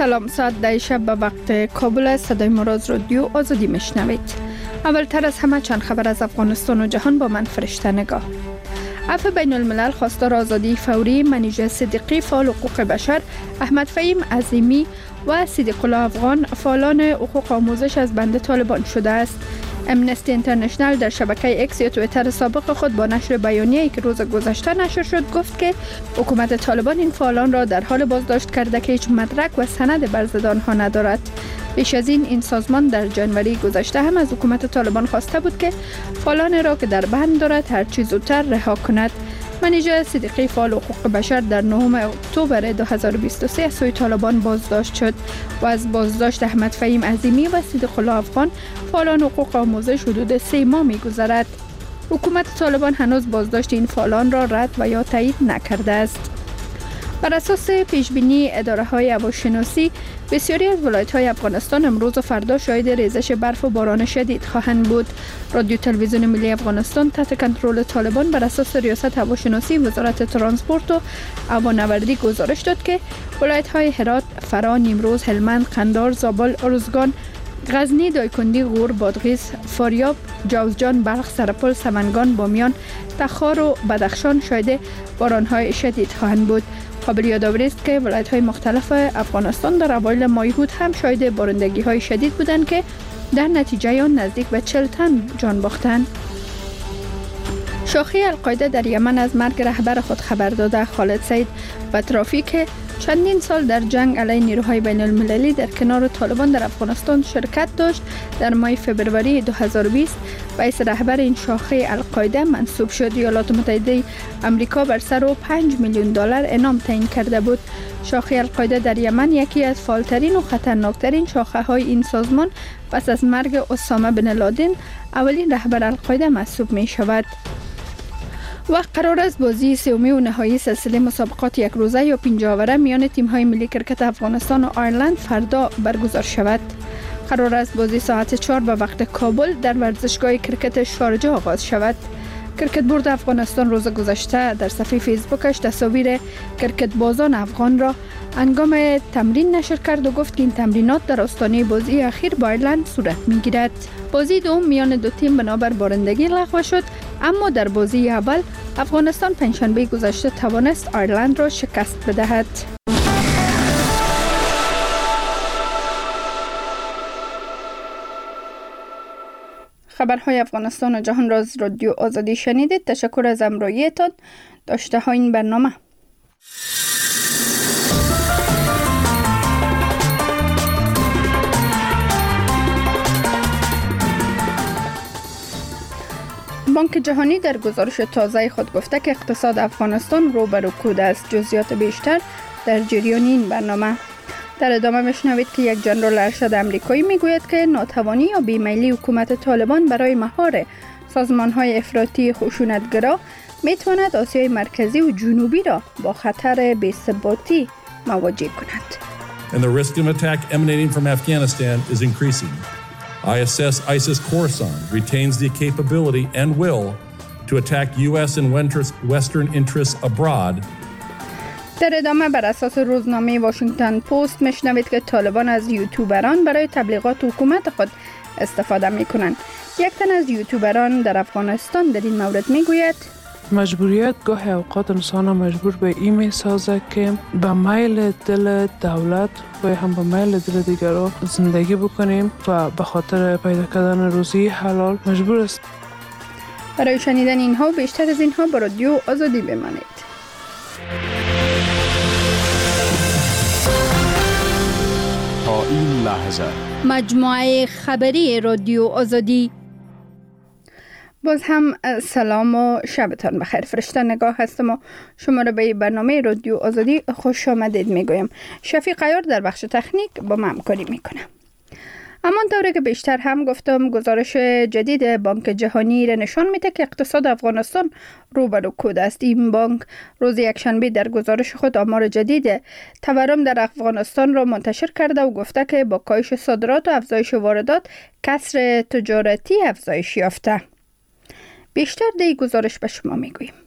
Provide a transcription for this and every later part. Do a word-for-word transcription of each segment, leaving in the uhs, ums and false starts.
سلام، ساعت ده شب به وقت کابل. صدای مراز رادیو آزادی میشنوید. اولتر از همه چند خبر از افغانستان و جهان با من فرشته نگاه. عفو بین الملل خواستار آزادی فوری منیژه صدیقی فعال حقوق بشر، احمد فهیم عظیمی و صدیق الله افغان فعالان حقوق آموزش از بند طالبان شده است. امنستی اینترنشنل در شبکه اکس یا توییتر سابق خود با نشر بیانیه‌ای که روز گذشته نشر شد گفت که حکومت طالبان این فعالان را در حال بازداشت کرده که هیچ مدرک و سند بر ضد آنها ندارد. پیش از این این سازمان در جنوری گذشته هم از حکومت طالبان خواسته بود که فعالان را که در بند دارد هر چه زودتر رها کند. منیژه صدیقی فعال حقوق بشر در نهم اکتبر دو هزار و بیست و سه از سوی طالبان بازداشت شد و از بازداشت احمد فهیم عظیمی و صدیق الله افغان فعالان حقوق آموزش حدود سه ماه می‌گذرد. حکومت طالبان هنوز بازداشت این فعالان را رد و یا تایید نکرده است. بر اساس پیشبینی اداره‌های هواشناسی، بسیاری از ولایت‌های افغانستان امروز و فردا شاهد ریزش برف و باران شدید خواهند بود. رادیو تلویزیون ملی افغانستان تحت کنترل طالبان بر اساس ریاست هواشناسی وزارت ترانسپورت و هوانوردی گزارش داد که ولایت‌های هرات، فرا، نیمروز، هلمند، قندهار، زابل، ارزگان، غزنی، دایکندی، غور، بادغیس، فاریاب، جوزجان، بلخ، سرپل، سمنگان، بامیان، تخار و بدخشان شاهد باران‌های شدید خواهند بود. قابل یادآوری است که ولایت‌های مختلف افغانستان در اوایل ماه هود هم شاهد بارندگی‌های شدید بودند که در نتیجه آن نزدیک به چهل تن جان باختند. شاخه القاعده در یمن از مرگ رهبر خود خبر داده. خالد سید و ترافیک چندین سال در جنگ علیه نیروهای بین المللی در کنار طالبان در افغانستان شرکت داشت. در ماه فوریه دو هزار و بیست رئیس رهبر این شاخه القاعده منصوب شد. ایالات متحده آمریکا بر سر او پنج میلیون دلار انعام تعیین کرده بود. شاخه القاعده در یمن یکی از فعالترین و خطرناکترین شاخه های این سازمان پس از مرگ اسامه بن لادن اولین رهبر القاعده محسوب می شود. و قرار است بازی سومی و نهایی سلسله مسابقات یک روزه یا پنجاه اوره میان تیم‌های ملی کرکت افغانستان و آیرلند فردا برگزار شود. قرار است بازی ساعت چهار به وقت کابل در ورزشگاه کرکت شارجه آغاز شود. کرکت بورد افغانستان روز گذشته در صفحه فیسبوکش تصاویر کرکت بازان افغان را هنگام تمرین نشر کرد و گفت که این تمرینات در آستانه بازی اخیر با آیرلند صورت می‌گیرد. بازی دوم میان دو تیم بنابر بارندگی لغو شد، اما در بازی اول افغانستان پنجشنبه گذشته توانست آیرلند را شکست بدهد. خبرهای افغانستان و جهان را از رادیو آزادی شنیدید. تشکر از همراهیتان. داشته ها این برنامه. بانک جهانی در گزارش تازه خود گفته که اقتصاد افغانستان رو به رکود است. جزئیات بیشتر در جریان این برنامه. در ادامه میشنوید که یک ژنرال ارشد آمریکایی میگوید که ناتوانی یا بیمیلی حکومت طالبان برای مهار سازمان‌های افراطی خشونتگرا میتواند آسیای مرکزی و جنوبی را با خطر بی‌ثباتی مواجه کند. And the risk of attack emanating from Afghanistan is increasing. I assess ISIS Khorasan retains the capability and will to attack U S and Western interests abroad. در ادامه بر اساس روزنامه واشنگتن پست میشنوید که طالبان از یوتیوبران برای تبلیغات حکومت خود استفاده میکنند. یک تن از یوتیوبران در افغانستان در این مورد میگوید مجبوریت گاهی اوقات انسان مجبور به این میسازه که به میل دل دولت و هم به میل دل دیگران زندگی بکنیم و به خاطر پیدا کردن روزی حلال مجبور است. برای شنیدن اینها و بیشتر از اینها با رادیو آزادی بمانید. تا این لحظه مجموعه خبری رادیو آزادی. باز هم سلام و شبتان بخیر. فرشته نگاه هستم و شما را به برنامه رادیو آزادی خوش آمدید میگویم. شفیق عیار در بخش تکنیک با من همکاری میکنه. اما طوری که بیشتر هم گفتم، گزارش جدید بانک جهانی را نشان میده که اقتصاد افغانستان رو به رکود است. این بانک روز یکشنبه در گزارش خود آمار جدید تورم در افغانستان را منتشر کرده و گفته که با کاهش صادرات و افزایش واردات کسر تجارتی افزایش یافته. بیشتر در گزارش به شما میگوییم.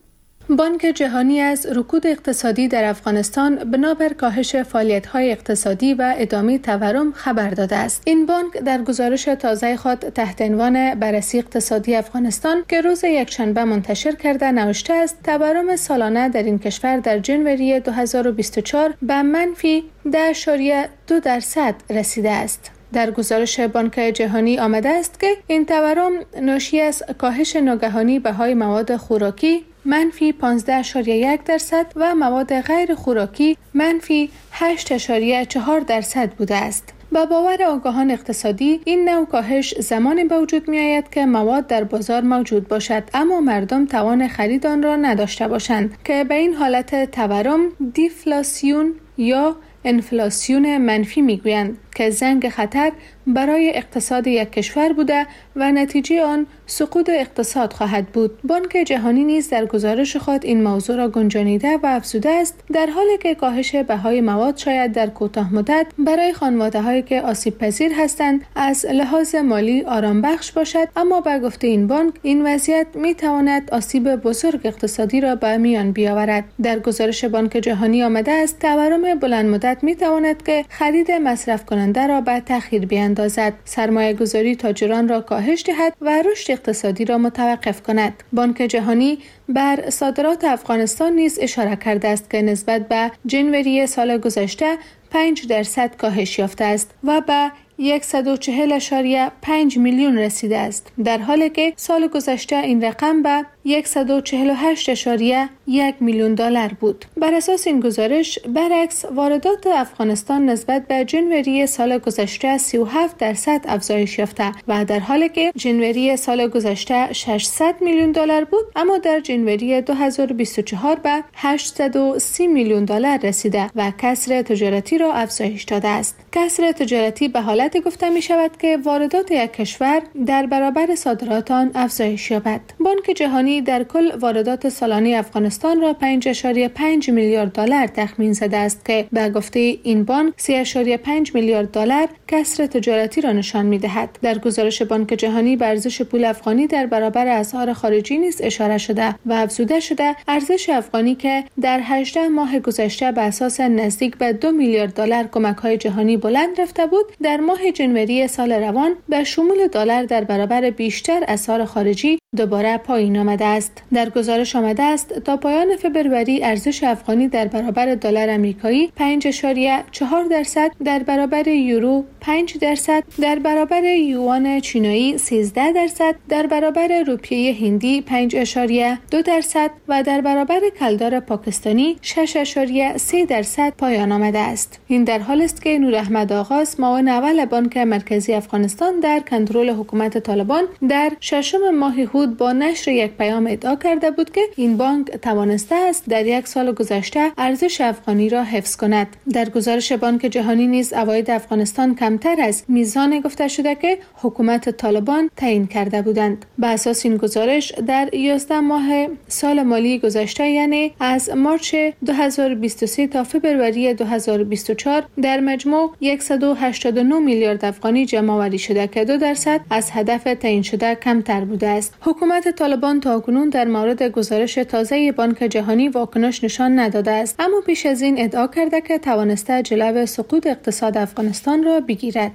بانک جهانی از رکود اقتصادی در افغانستان بنابر کاهش فعالیت‌های اقتصادی و ادامه تورم خبر داده است. این بانک در گزارش تازه خود تحت عنوان بررسی اقتصادی افغانستان که روز یکشنبه منتشر کرده نوشته است تورم سالانه در این کشور در ژانویه دو هزار و بیست و چهار به منفی ده اشاریه دو درصد رسیده است. در گزارش بانک جهانی آمده است که این تورم ناشی از کاهش ناگهانی بهای مواد خوراکی منفی پانزده اشاریه یک درصد و مواد غیر خوراکی منفی هشت اشاریه چهار درصد بوده است. با باور آگاهان اقتصادی این نوع کاهش زمانی به وجود می آید که مواد در بازار موجود باشد اما مردم توان خرید آن را نداشته باشند که به این حالت تورم دیفلاسیون یا انفلاسیون منفی میگویند که زنگ خطر برای اقتصاد یک کشور بوده و نتیجه آن سقوط اقتصاد خواهد بود. بانک جهانی نیز در گزارش خود این موضوع را گنجانیده و افزوده است در حالی که کاهش بهای مواد شاید در کوتاه مدت برای خانواده‌هایی که آسیب پذیر هستند از لحاظ مالی آرام بخش باشد، اما به گفته این بانک این وضعیت می تواند آسیب بزرگ اقتصادی را به میان بیاورد. در گزارش بانک جهانی آمده است تورم بلند مدت می تواند که خرید مصرف کننده را به تأخیر بیاندازد، سرمایه گذاری تاجران را کاهش دهد و رشد اقتصادی را متوقف کند. بانک جهانی بر صادرات افغانستان نیز اشاره کرده است که نسبت به ژانویه سال گذشته پنج درصد کاهش یافته است و به صد و چهل اشاریه پنج میلیون رسیده است، در حالی که سال گذشته این رقم به صد و چهل و هشت اشاریه یک میلیون دلار بود. بر اساس این گزارش برعکس واردات افغانستان نسبت به ژانویه سال گذشته سی و هفت درصد افزایش یافته و در حالی که ژانویه سال گذشته ششصد میلیون دلار بود اما در ژانویه دو هزار و بیست و چهار به هشتصد و سی میلیون دلار رسیده و کسر تجارتی را افزایش داده است. کسر تجارتی به حالت گفته می شود که واردات یک کشور در برابر صادرات آن افزایش یابد. بانک جهانی در کل واردات سالانه افغانستان را پنج ارزش پنج میلیارد دلار تخمین زده است که به گفته این بانک سه ارزش پنج میلیارد دلار کسر تجارتی را نشان می دهد. در گزارش بانک جهانی به ارزش پول افغانی در برابر اسعار خارجی نیز اشاره شده و افزوده شده ارزش افغانی که در هجده ماه گذشته به اساس نزدیک به دو میلیارد دلار کمک‌های جهانی بلند رفته بود، در ماه ژانویه سال روان به شمول دلار در برابر بیشتر اسعار خارجی دوباره پایین آمده است. در گزارش آمده است تا پایان فبروری ارزش افغانی در برابر دلار آمریکایی پنج اشاریه چهار درصد، در برابر یورو پنج درصد، در برابر یوان چینایی سیزده درصد، در برابر روپیه هندی پنج اشاریه دو درصد و در برابر کلدار پاکستانی شش اشاریه سه درصد پایان آمده است. این در حالی است که نور احمد آغاز معاون اول بانک مرکزی افغانستان در کنترل حکومت طالبان در ششم ماه هود با نشر یک پیام ادعا کرده بود که این بانک توانسته است در یک سال گذشته ارزش افغانی را حفظ کند. در گزارش بانک جهانی نیز عواید افغانستان کمتر از میزان گفته شده که حکومت طالبان تعیین کرده بودند. به اساس این گزارش در یازده ماه سال مالی گذشته، یعنی از مارچ دو هزار و بیست و سه تا فبروری دو هزار و بیست و چهار، در مجموع صد و هشتاد و نه میلیارد افغانی جمع آوری شده که دو درصد از هدف تعیین شده کمتر بوده است. حکومت طالبان تاکنون در مورد گزارش تازه بانک جهانی واکنش نشان نداده است، اما پیش از این ادعا کرده که توانسته جلو سقوط اقتصاد افغانستان را بگیرد.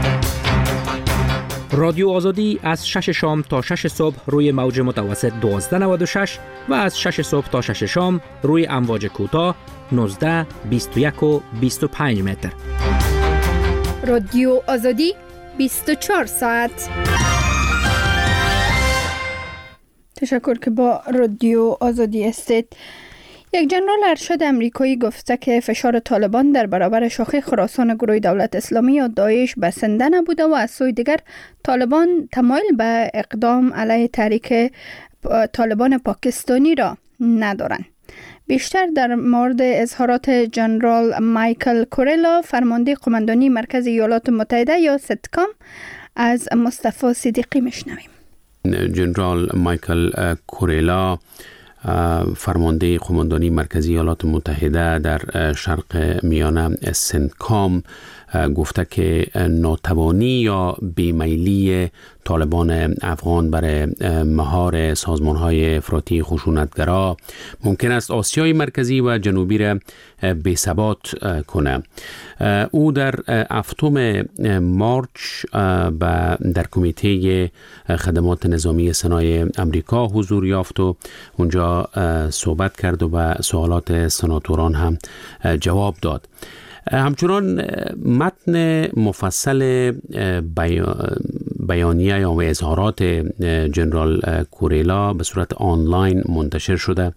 رادیو آزادی از شش شام تا شش صبح روی موج متوسط دوازده نود و شش و از شش صبح تا شش شام روی امواج کوتاه نوزده، بیست و یک و بیست و پنج متر. رادیو آزادی بیست و چهار ساعت. تشکر که با رادیو آزادی استید. یک جنرال ارشد امریکایی گفته که فشار طالبان در برابر شاخه خراسان گروه دولت اسلامی یا داعش بسنده نبوده و از سوی دیگر طالبان تمایل به اقدام علیه تحریک طالبان پاکستانی را ندارند. بیشتر در مورد اظهارات جنرال مایکل کوریلا، فرمانده قماندانی مرکز ایالات متحده یا ستکام، از مصطفی صدیقی میشنویم. جنرال مایکل کوریلا، فرمانده قماندانی مرکزی ایالات متحده در شرق میانه سنتکام، گفته که ناتوانی یا بیمیلی طالبان افغان برای مهار سازمان‌های افراطی خشونتگرا ممکن است آسیای مرکزی و جنوبی را بی‌ثبات کنه. او در هفتم مارچ در کمیته خدمات نظامی سنای امریکا حضور یافت و اونجا صحبت کرد و به سوالات سناتوران هم جواب داد. همچنان متن مفصل بیانیه یا اظهارات جنرال کوریلا به صورت آنلاین منتشر شده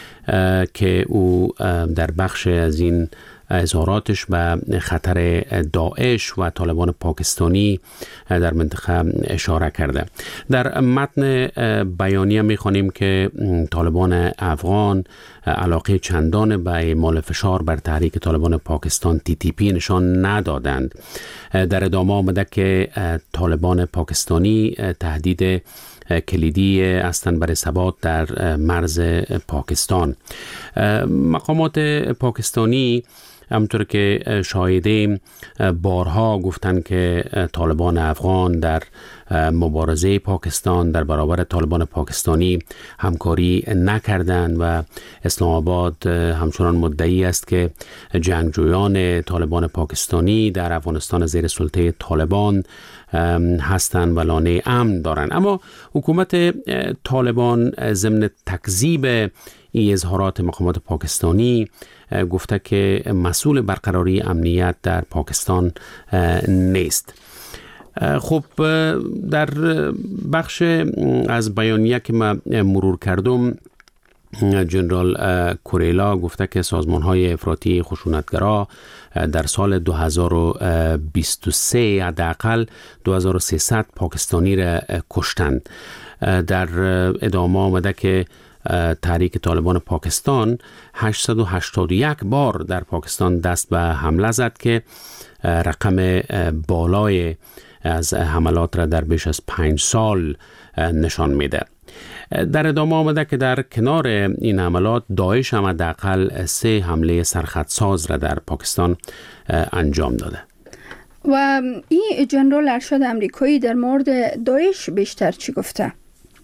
که او در بخش از این اظهاراتش به خطر داعش و طالبان پاکستانی در منطقه اشاره کرده. در متن بیانیه می‌خوانیم که طالبان افغان علاقه چندان به اعمال فشار بر تحریک طالبان پاکستان تی تی پی نشان ندادند. در ادامه آمده که طالبان پاکستانی تهدید کلیدی هستند برای ثبات در مرز پاکستان. مقامات پاکستانی همونطور که شاهدیم بارها گفتند که طالبان افغان در مبارزه پاکستان در برابر طالبان پاکستانی همکاری نکردند و اسلام آباد همچنان مدعی است که جنگجویان طالبان پاکستانی در افغانستان زیر سلطه طالبان هستند و لانه امن دارند. اما حکومت طالبان ضمن تکذیب این اظهارات مقامات پاکستانی گفته که مسئول برقراری امنیت در پاکستان نیست. خب در بخش از بیانیه که من مرور کردم جنرال کوریلا گفته که سازمان‌های افراطی خشونتگرا در سال دو هزار و بیست و سه حداقل دو هزار و سیصد پاکستانی را کشتند. در ادامه آمده که تحریک طالبان پاکستان هشتصد و هشتاد و یک بار در پاکستان دست به حمله زد که رقم بالای از حملات را در بیش از پنج سال نشان میده. در ادامه آمده که در کنار این حملات داعش هم حداقل سه حمله سرخطساز را در پاکستان انجام داده. و این جنرال ارشد امریکایی در مورد داعش بیشتر چی گفته؟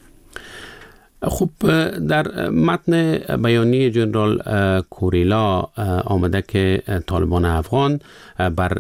خب در متن بیانیه جنرال کوریلا آمده که طالبان افغان بر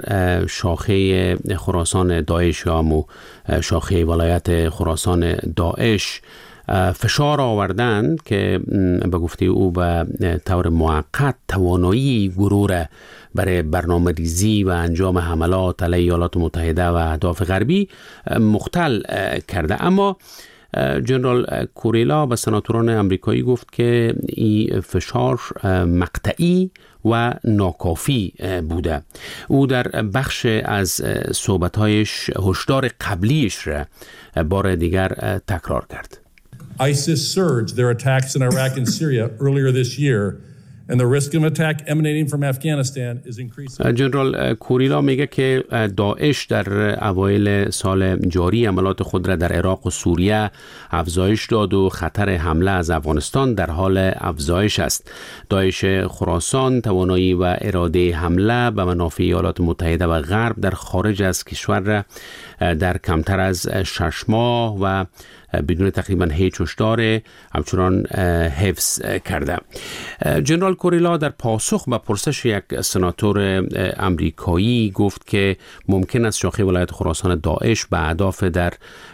شاخه خراسان داعش یا مو شاخه ولایت خراسان داعش فشار آوردند که به گفته او به طور موقت توانایی گروه برای برنامه ریزی و انجام حملات علیه ایالات متحده و اهداف غربی مختل کرده. اما جنرال کوریلا به سناتوران امریکایی گفت که این فشار مقطعی و ناکافی بوده. او در بخش از صحبت‌هایش هشدار قبلیش را بار دیگر تکرار کرد. ISIS surged their attacks in Iraq and Syria earlier this year, and the risk of attack emanating from Afghanistan is increasing. جنرال کوریلا میگه که داعش در اوایل سال جاری عملات خود را در عراق و سوریه افزایش داد و خطر حمله از افغانستان در حال افزایش است. داعش خراسان توانایی و اراده حمله به منافع ایالات متحده و غرب در خارج از کشور را در کمتر از شش ماه و بدون تقریبا هیچ هشدار همچنان حفظ کرده. جنرال کوریلا در پاسخ به پرسش یک سناتور امریکایی گفت که ممکن است شاخه ولایت خراسان داعش به اهداف در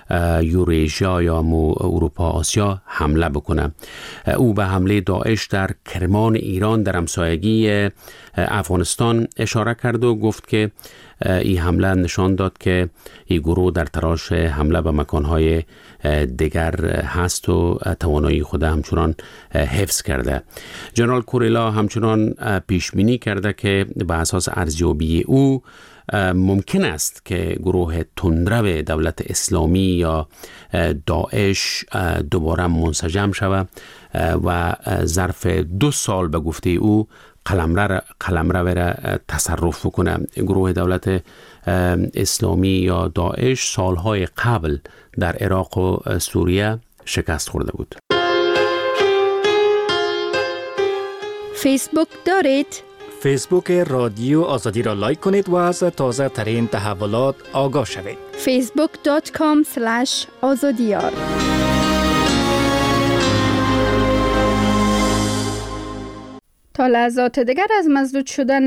یوریشیا یا اروپا آسیا حمله بکنه. او به حمله داعش در کرمان ایران در همسایگی افغانستان اشاره کرد و گفت که این حمله نشان داد که این گروه در تلاش حمله به مکانهای دیگر هست و توانایی خود همچنان حفظ کرده. جنرال کوریلا همچنان پیش بینی کرده که به اساس ارزیابی او ممکن است که گروه تندرو دولت اسلامی یا داعش دوباره منسجم شود و ظرف دو سال به گفته او قلمرو قلمرو را تصرف کنه. گروه دولت اسلامی یا داعش سالهای قبل در عراق و سوریه شکست خورده بود. فیسبوک دارید؟ فیسبوک رادیو آزادی را لایک کنید و از تازه ترین تحولات آگاه شوید. فیسبوک دات کام اسلش آزادیار. تا لحظات دیگر از مسدود شدن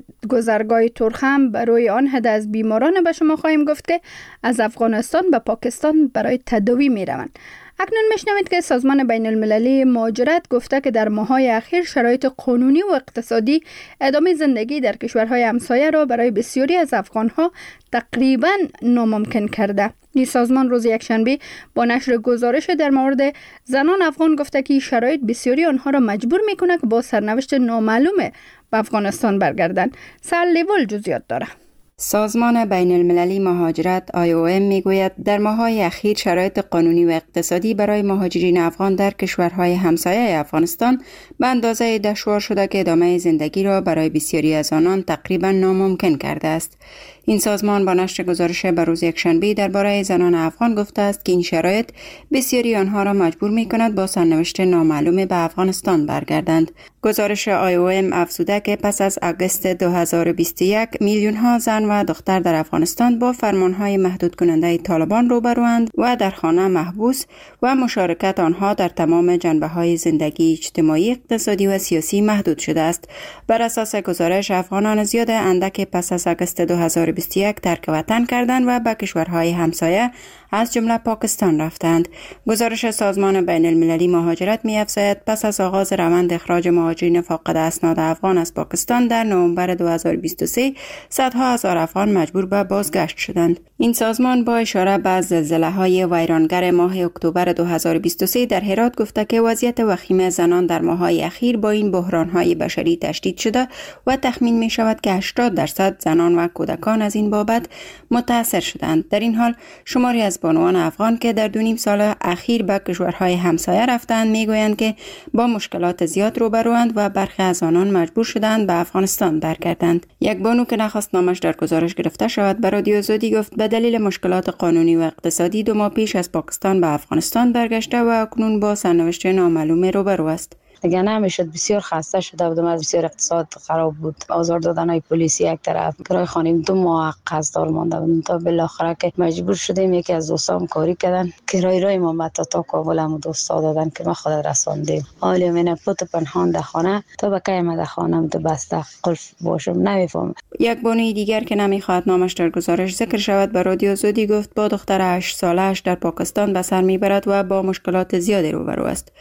گذرگاه تورخم برای آن حد از بیماران به شما خواهیم گفت که از افغانستان به پاکستان برای تداوی می روند. اکنون میشنوید که سازمان بین المللی مهاجرت گفته که در ماه‌های اخیر شرایط قانونی و اقتصادی ادامه زندگی در کشورهای همسایه را برای بسیاری از افغانها تقریباً ناممکن کرده. این سازمان روز یکشنبه با نشر گزارش در مورد زنان افغان گفته که شرایط بسیاری آنها را مجبور میکنه که با سرنوشت نامعلوم به افغانستان برگردند. سال لیول جزئیات داره. سازمان بین المللی مهاجرت آی او ام میگوید در ماه‌های اخیر شرایط قانونی و اقتصادی برای مهاجرین افغان در کشورهای همسایه افغانستان به اندازه دشوار شده که ادامه زندگی را برای بسیاری از آنان تقریبا ناممکن کرده است. این سازمان با نشر گزارش به روز یکشنبه درباره زنان افغان گفته است که این شرایط بسیاری آنها را مجبور می‌کند با سرنوشت نامعلوم به افغانستان برگردند. گزارش آی او ام افزوده که پس از آگوست دو هزار و بیست و یک میلیون ها زن و دختر در افغانستان با فرمانهای محدود کننده طالبان روبروند و در خانه محبوس و مشارکت آنها در تمام جنبه‌های زندگی اجتماعی، اقتصادی و سیاسی محدود شده است. بر اساس گزارش افغانان زیاد اندک پس از آگوست دو هزار و بیست و یک ترک وطن کردند و به کشورهای همسایه از جمله پاکستان رفتند. گزارش سازمان بین المللی مهاجرت می‌افزاید پس از آغاز روند اخراج مهاجرین فاقد اسناد افغان از پاکستان در نوامبر دو هزار و بیست و سه صدها هزار افغان مجبور به بازگشت شدند. این سازمان با اشاره به زلزله‌های ویرانگر ماه اکتبر دو هزار و بیست و سه در هرات گفته که وضعیت وخیم زنان در ماه‌های اخیر با این بحران‌های بشری تشدید شده و تخمین می‌شود که هشتاد درصد زنان و کودکان از این بابت متاثر شدند. در این حال شماری از بانوان افغان که در دو نیم سال اخیر به کشورهای همسایه رفتند میگویند که با مشکلات زیاد روبروند و برخی از آنان مجبور شدند به افغانستان برگردند. یک بانو که نخواست نامش در گزارش گرفته شود به رادیو آزادی گفت به دلیل مشکلات قانونی و اقتصادی دو ماه پیش از پاکستان به افغانستان برگشته و اکنون با سرنوشت نامعلوم روبرو است. دیگه نمیشد، بسیار خسته شده بودم، از بسیار اقتصاد خراب بود، آزار دادن های پلیسی یک طرف، کرایه خانه دو ماه قرضدار مانده بودم تا بالاخره که مجبور شدیم یکی از دوستام کاری کردن کرایه رای ما متا تا کابل هم دوستا دادن که ما خود رساندیم. حالی من پوت پنهان در خانه تا به کی در خانه تو بسته قلف باشم نمیفهم. یک بانوی دیگر که نمیخواد نامش در گزارش ذکر شود به رادیو آزادی گفت با دختر هشت ساله‌اش در پاکستان به سر میبرد و با مشکلات زیادی روبرو است.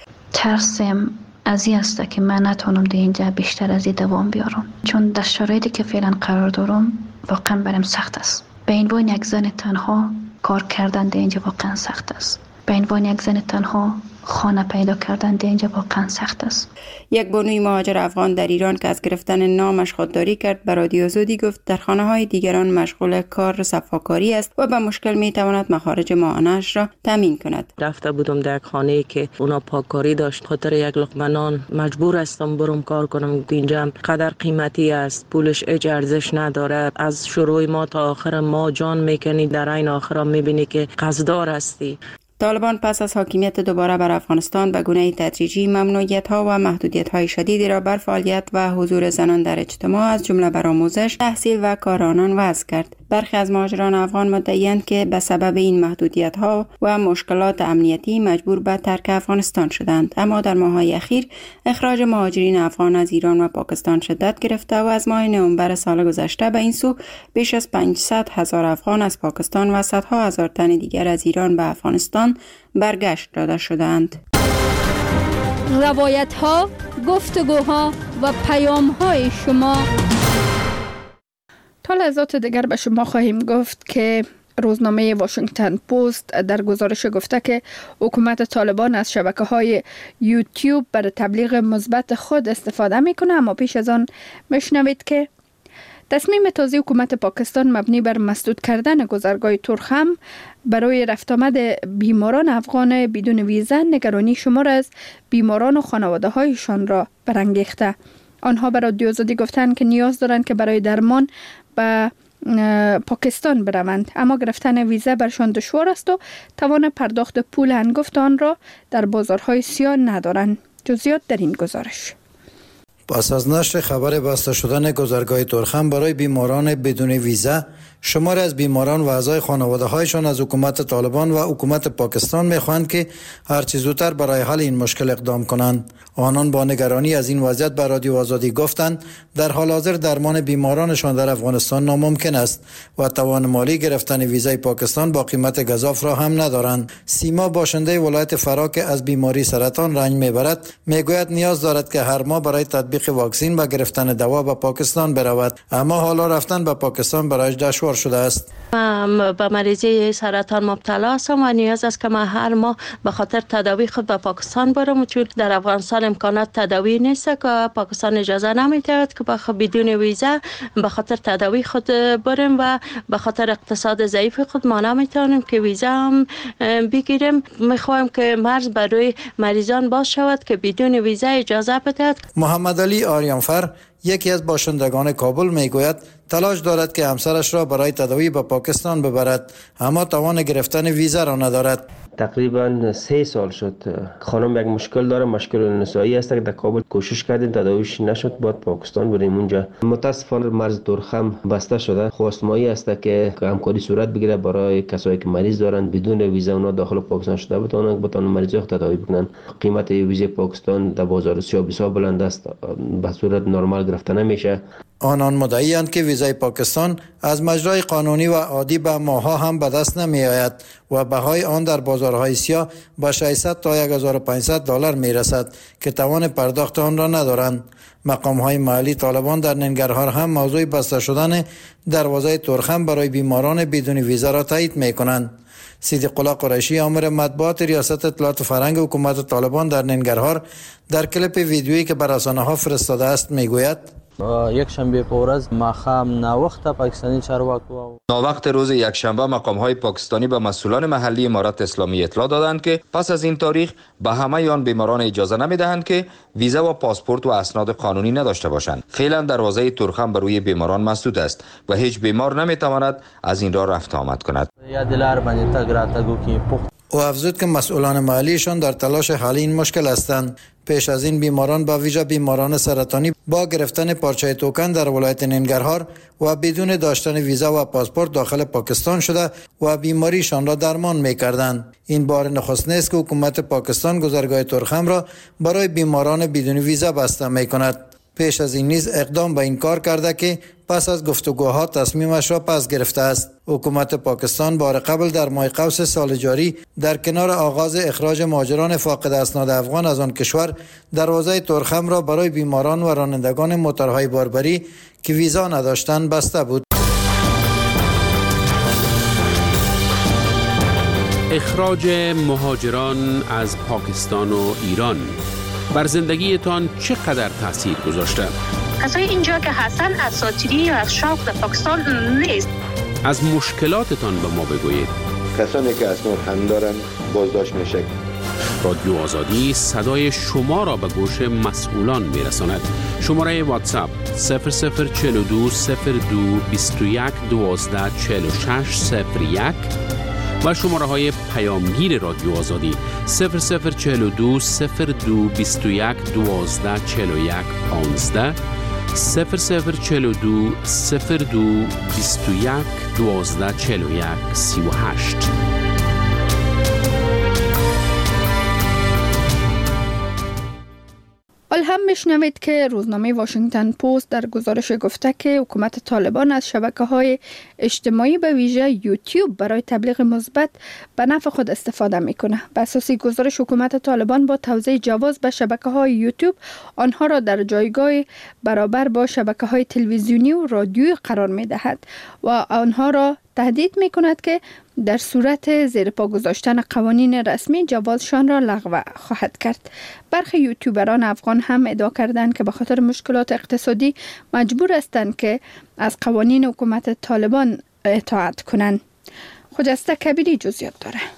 ترسم از این است که من نتونم در اینجا بیشتر از این دوام بیارم، چون در شرایطی که فعلا قرار دارم واقعا برام سخت است. به عنوان یک زن تنها کار کردن در اینجا واقعا سخت است. به عنوان یک زن تنها خانه پیدا کردن در اینجا واقعا سخت است. یک بانوی مهاجر افغان در ایران که از گرفتن نامش خودداری کرد به رادیو آزادی گفت در خانه های دیگران مشغول کار صفاکاری است و به مشکل می تواند مخارج ماهانه‌اش را تامین کند. رفته بودم در یک خانه که اونا پاککاری داشت، خاطر یک لقمه نان مجبور هستم برم کار کنم. اینجا قدر قیمتی است، پولش هیچ ارزش نداره. از شروع ما تا آخر ما جان میکنی، در این آخر میبینی که قصددار هستی. طالبان پس از حاکمیت دوباره بر افغانستان به گونه تدریجی ممنوعیت‌ها و محدودیت‌های شدیدی را بر فعالیت و حضور زنان در اجتماع از جمله بر آموزش، تحصیل و کار آنان وضع کرد. برخی از مهاجران افغان مدعی‌اند که به سبب این محدودیت‌ها و مشکلات امنیتی مجبور به ترک افغانستان شدند، اما در ماه‌های اخیر اخراج مهاجرین افغان از ایران و پاکستان شدت گرفته و از ماه نوامبر سال گذشته به این سو بیش از پانصد هزار افغان از پاکستان و صدها هزار تن دیگر از ایران به افغانستان برگشت داده شدند. روایت ها، گفتگوها و پیام های شما. تا لحظات دیگر به شما خواهیم گفت که روزنامه واشنگتن پست در گزارش گفته که حکومت طالبان از شبکه‌های یوتیوب برای تبلیغ مثبت خود استفاده میکنه، اما پیش از آن میشنوید که تصمیم تازه حکومت پاکستان مبنی بر مسدود کردن گذرگاه تورخم برای رفت آمد بیماران افغان بدون ویزا نگرانی شمار از بیماران و خانواده هایشان را برانگیخته. آنها برای رادیو آزادی گفتند که نیاز دارند که برای درمان به پاکستان بروند، اما گرفتن ویزا برشان دشوار است و توان پرداخت پول هنگفت آن را در بازارهای سیاه ندارند. جزئیات در این گزارش. پس از نشر خبر بسته شدن گذرگاه تورخم برای بیماران بدون ویزا، شماری از بیماران و اعضای خانواده هایشان از حکومت طالبان و حکومت پاکستان میخواهند که هرچه زودتر برای حل این مشکل اقدام کنند. آنان با نگرانی از این وضعیت به رادیو آزادی گفتند در حال حاضر درمان بیمارانشان در افغانستان ناممکن است و توان مالی گرفتن ویزای پاکستان با قیمت گزاف را هم ندارند. سیما باشنده ولایت فرا که از بیماری سرطان رنج میبرد میگوید نیاز دارد که هر ماه برای تطبیق واکسن و گرفتن دوا به پاکستان برود، اما حالا رفتن به پاکستان برایش دشوار شده است. من به مریضی سرطان مبتلا هستم و نیاز است که من هر ماه به خاطر تداوی خود به پاکستان برم، چون در افغانستان امکانات تداوی نیست که پاکستان اجازه نمیدهد که بخ بدون ویزا به خاطر تداوی خود برم و به خاطر اقتصاد ضعیف خود ما نمیتونیم که ویزا هم بگیریم. میخوایم که مرز برای مریضان باز شود که بدون ویزا اجازه بدهد. محمد علی آریانفر یکی از باشندگان کابل میگوید تلاش دارد که همسرش را برای تداوی به پاکستان ببرد، اما توان گرفتن ویزا را ندارد. تقریبا سه سال شد خانم یک مشکل داره، مشکل نسایی است که در کابل کوشش کردیم تداویش نشد، بعد پاکستان بریم اونجا. متاسفانه مرز تورخم بسته شده. خواستمایی است که همکاری صورت بگیره برای کسایی که مریض دارند بدون ویزا اونا داخل پاکستان شده بتونن بتونن مریض خود تداوی بکنن. قیمت ویزای پاکستان در بازار سیاه بسیار بلند است، به صورت نرمال گرفته نمیشه. آنان مدعی اند که ویزای پاکستان از مجرای قانونی و عادی به ماها هم به دست نمی آید و بهای آن در بازارهای سیاه به ششصد تا هزار و پانصد دلار می رسد که توان پرداخت آن را ندارند. مقام های محلی طالبان در ننگرهار هم موضوع بسته شدن دروازه تورخم برای بیماران بدون ویزا را تایید می کنند. صدیق الله قریشی آمر مطبوعات ریاست اطلاعات فرهنگ حکومت طالبان در ننگرهار در کلیپ ویدیویی که بر رسانه ها فرستاده است می گوید یک شنبه پورز ماخام ناوخت پاکستانی چارواکو ناوقت روز یک شنبه مقام های پاکستانی به مسئولان محلی امارت اسلامی اطلاع دادند که پس از این تاریخ به همه آن بیماران اجازه نمیدهند که ویزا و پاسپورت و اسناد قانونی نداشته باشند. فعلا دروازه تورخم بر روی بیماران مسدود است و هیچ بیمار نمیتواند از این راه رفت آمد کند. او افزود که مسئولان محلیشان در تلاش حل این مشکل هستند. پیش از این بیماران با ویژه بیماران سرطانی با گرفتن پارچه توکن در ولایت ننگرهار و بدون داشتن ویزا و پاسپورت داخل پاکستان شده و بیماریشان را درمان می‌کردند. این بار نخست نیست که حکومت پاکستان گذرگاه تورخم را برای بیماران بدون ویزا بسته می‌کند. پیش از این نیز اقدام به این کار کرده که پس از گفتگوها تصمیمش را پس گرفته است. حکومت پاکستان بار قبل در ماه قوس سال جاری در کنار آغاز اخراج مهاجران فاقد اسناد افغان از آن کشور دروازه تورخم را برای بیماران و رانندگان موتورهای باربری که ویزا نداشتند بسته بود. اخراج مهاجران از پاکستان و ایران بر زندگیتان چقدر تاثیر گذاشته؟ کسای اینجا که هستن اساطیری یا از شوق در پاکستان نیست. از مشکلاتتان به ما بگویید. کسانی که اسناد هم دارن بازداشت میشه. رادیو آزادی صدای شما را به گوش مسئولان میرساند. شماره واتساپ صفر صفر چهل و دو صفر دو بیست و یک دوازده چهل و شش صفر یک و شماره های پیامگیر رادیو آزادی صفر صفر چهل و دو صفر دو بیست و یک دوازده چهل و یک پانزده صفر صفر چهل و دو صفر دو بیست و یک دوازده چهل و یک سی و هشت. حال هم میشنوید که روزنامه واشنگتن پست در گزارش گفته که حکومت طالبان از شبکه‌های اجتماعی به ویژه یوتیوب برای تبلیغ مثبت به نفع خود استفاده میکنه. بر اساس گزارش حکومت طالبان با توزیع جواز به شبکه‌های یوتیوب آنها را در جایگاه برابر با شبکه‌های تلویزیونی و رادیویی قرار میدهد و آنها را تهدید میکند که در صورت زیر پا گذاشتن قوانین رسمی جوازشان را لغو خواهد کرد. برخی یوتیوبران افغان هم ادعا کردند که به خاطر مشکلات اقتصادی مجبور هستند که از قوانین حکومت طالبان اطاعت کنند. خجسته کبیری جزئیات داره.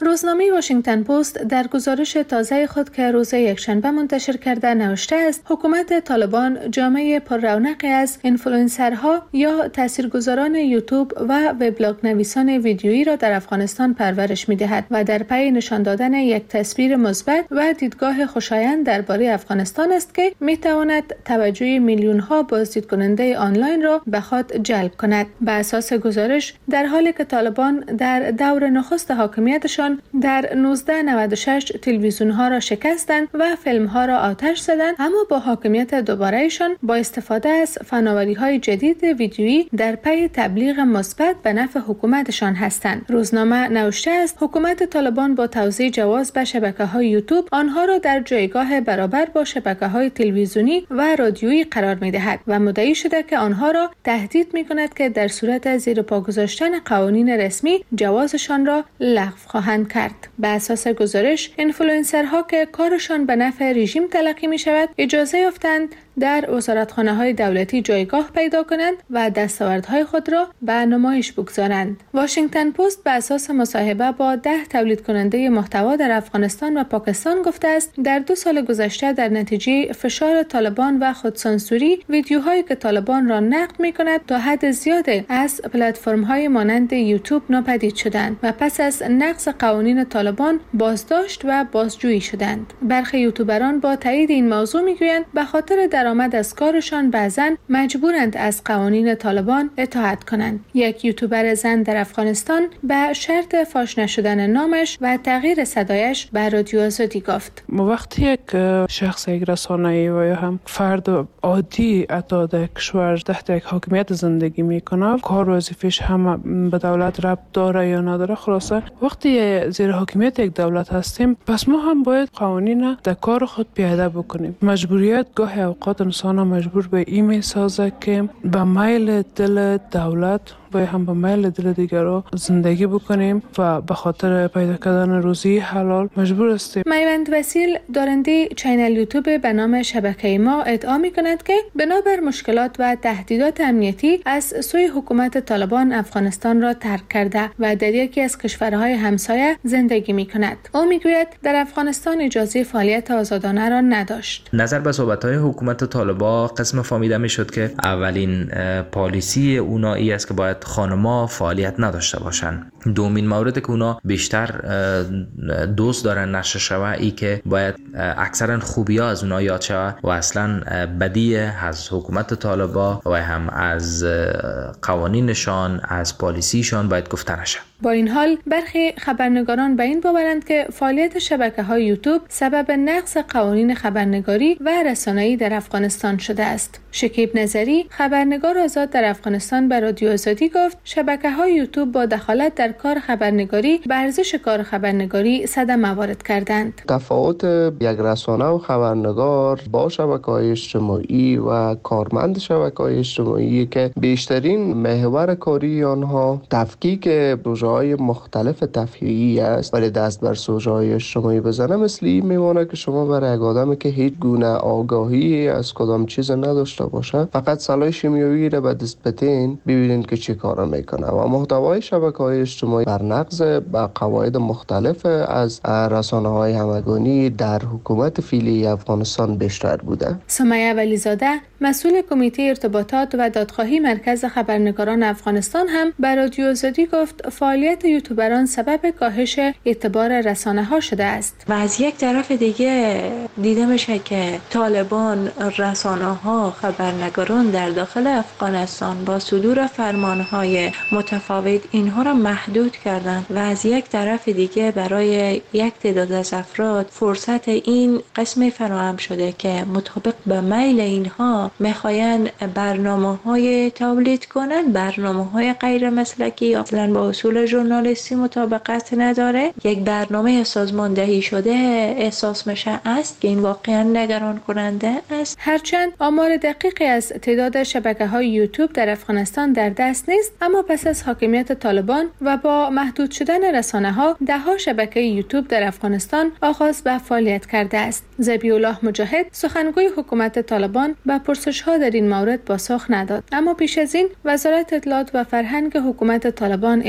روزنامه واشنگتن پست در گزارش تازه خود که روز یکشنبه منتشر کرده نوشته است حکومت طالبان جامعه پر رونقی از اینفلوئنسرها یا تاثیرگذاران یوتیوب و وبلاگ نویسان ویدیویی را در افغانستان پرورش می‌دهد و در پی نشان دادن یک تصویر مثبت و دیدگاه خوشایند درباره افغانستان است که می‌تواند توجه میلیون‌ها بازدید کننده آنلاین را به خود جلب کند. به اساس گزارش در حالی که طالبان در دور نخست حاکمیتشان در نوزده نود و شش تلویزیون‌ها را شکستند و فیلم‌ها را آتش زدند، اما با حاکمیت دوباره‌شان با استفاده از فناوری‌های جدید ویدیویی در پی تبلیغ مثبت به نفع حکومتشان هستند. روزنامه نوشته است حکومت طالبان با توزیع جواز به شبکه‌های یوتیوب آنها را در جایگاه برابر با شبکه‌های تلویزیونی و رادیویی قرار می‌دهد و مدعی شده که آنها را تهدید می‌کند که در صورت زیر پا گذاشتن قوانین رسمی جوازشان را لغو خواهند کرد. به اساس گزارش اینفلوئنسرها که کارشان به نفع رژیم تلقی می‌شود اجازه یافتند در وزارتخانه‌های دولتی جایگاه پیدا کنند و دستاوردهای خود را به نمایش بگذارند. واشنگتن پست به اساس مصاحبه با ده تولید کننده محتوا در افغانستان و پاکستان گفته است در دو سال گذشته در نتیجه فشار طالبان و خودسانسوری ویدیوهایی که طالبان را نقد می‌کند تا حد زیادی از پلتفرم‌های مانند یوتیوب ناپدید شدند و پس از نقض قوانین طالبان بازداشت و بازجویی شدند. برخی یوتیوبران با تایید این موضوع می‌گویند به خاطر درآمد از کارشان بعضاً مجبورند از قوانین طالبان اطاعت کنند. یک یوتیوبر زن در افغانستان به شرط فاش نشدن نامش و تغییر صدایش به رادیو آزادی گفت: وقتی یک شخص، یک رسانه‌ای و یا هم فرد عادی اتا در کشور تحت یک حاکمیت زندگی میکنه، کار و وظیفه‌اش هم به دولت ربط داره یا نداره، خلاصه وقتی زیر حاکمیت یک دولت هستیم پس ما هم باید قوانین در کار خود پیاده بکنیم. مجبوریت گاهی اوقات انسان مجبور به این میسازه که به میل دل دولت و هم به میل دل دیگران زندگی بکنیم و به خاطر پیدا کردن روزی حلال مجبور هستیم. میوند وسیل دارنده چینل یوتیوب به نام شبکه ما ادعا می کند که بنابر مشکلات و تهدیدات امنیتی از سوی حکومت طالبان افغانستان را ترک کرده و در یکی از کشورهای همسایه زندگی می کند. او می گوید در افغانستان اجازه فعالیت آزادانه را نداشت. نظر به صحبت‌های حکومت طالبان قسم فهمیده می شد که اولین پالیسی اونایی است که باید خانم‌ها فعالیت نداشته باشن. دومین مورد که اونا بیشتر دوست دارن نشه شوه ای که باید اکثرا خوبی‌ها از اونا یاد شوه و اصلا بدی از حکومت طالبان و هم از قوانینشان، از پالیسیشان باید گفته نشه. با این حال برخی خبرنگاران به این باورند که فعالیت شبکه‌های یوتیوب سبب نقض قوانین خبرنگاری و رسانه‌ای در افغانستان شده است. شکیب نظری، خبرنگار آزاد در افغانستان، به رادیو آزادی گفت شبکه‌های یوتیوب با دخالت در کار خبرنگاری به ارزش کار خبرنگاری صدمه وارد کردند. تفاوت یک رسانه و خبرنگار با شبکه‌های اجتماعی و کارمند شبکه‌های اجتماعی که بیشترین محور کاری آنها تفکیک پروژه‌های مختلف تفریحی است، ولی دست بر سوژه‌های اجتماعی بزنه مثل این میمونه که شما برای یک آدمی که هیچ گونه آگاهی از کدام چیز نداشته باشه فقط سلاح شیمیایی را به دست بتین ببینید که چی کار میکنه و محتوای شبکه‌های اجتماعی بر نقض با قواعد مختلف از رسانه‌های همگانی در حکومت فعلی افغانستان بیشتر بوده. سمیه ولیزاده، مسئول کمیته ارتباطات و دادخواهی مرکز خبرنگاران افغانستان هم به رادیو آزادی گفت فعالیت یوتیوبران سبب کاهش اعتبار رسانه‌ها شده است. و از یک طرف دیگه دیده میشه که طالبان رسانه‌ها، خبرنگاران در داخل افغانستان با صدور فرمان‌های متفاوت اینها را محدود کردند و از یک طرف دیگه برای یک تعداد از افراد فرصت این قسمی فراهم شده که مطابق به میل اینها میخواین برنامه‌های تولید کنند، برنامه‌های غیر مسلکی اصلا با اصول ژورنالیستی مطابقت نداره. یک برنامه سازماندهی شده احساس میشه است که این واقعا نگران کننده است. هرچند آمار دقیقی از تعداد شبکه‌های یوتیوب در افغانستان در دست نیست، اما پس از حاکمیت طالبان و با محدود شدن رسانه‌ها ده‌ها شبکه یوتیوب در افغانستان آغاز به فعالیت کرده است. ذبیح الله مجاهد، سخنگوی حکومت طالبان، به پرسش‌ها در این مورد پاسخ نداد، اما پیش از این وزارت اطلاعات و فرهنگ حکومت طالبان اعلام کرد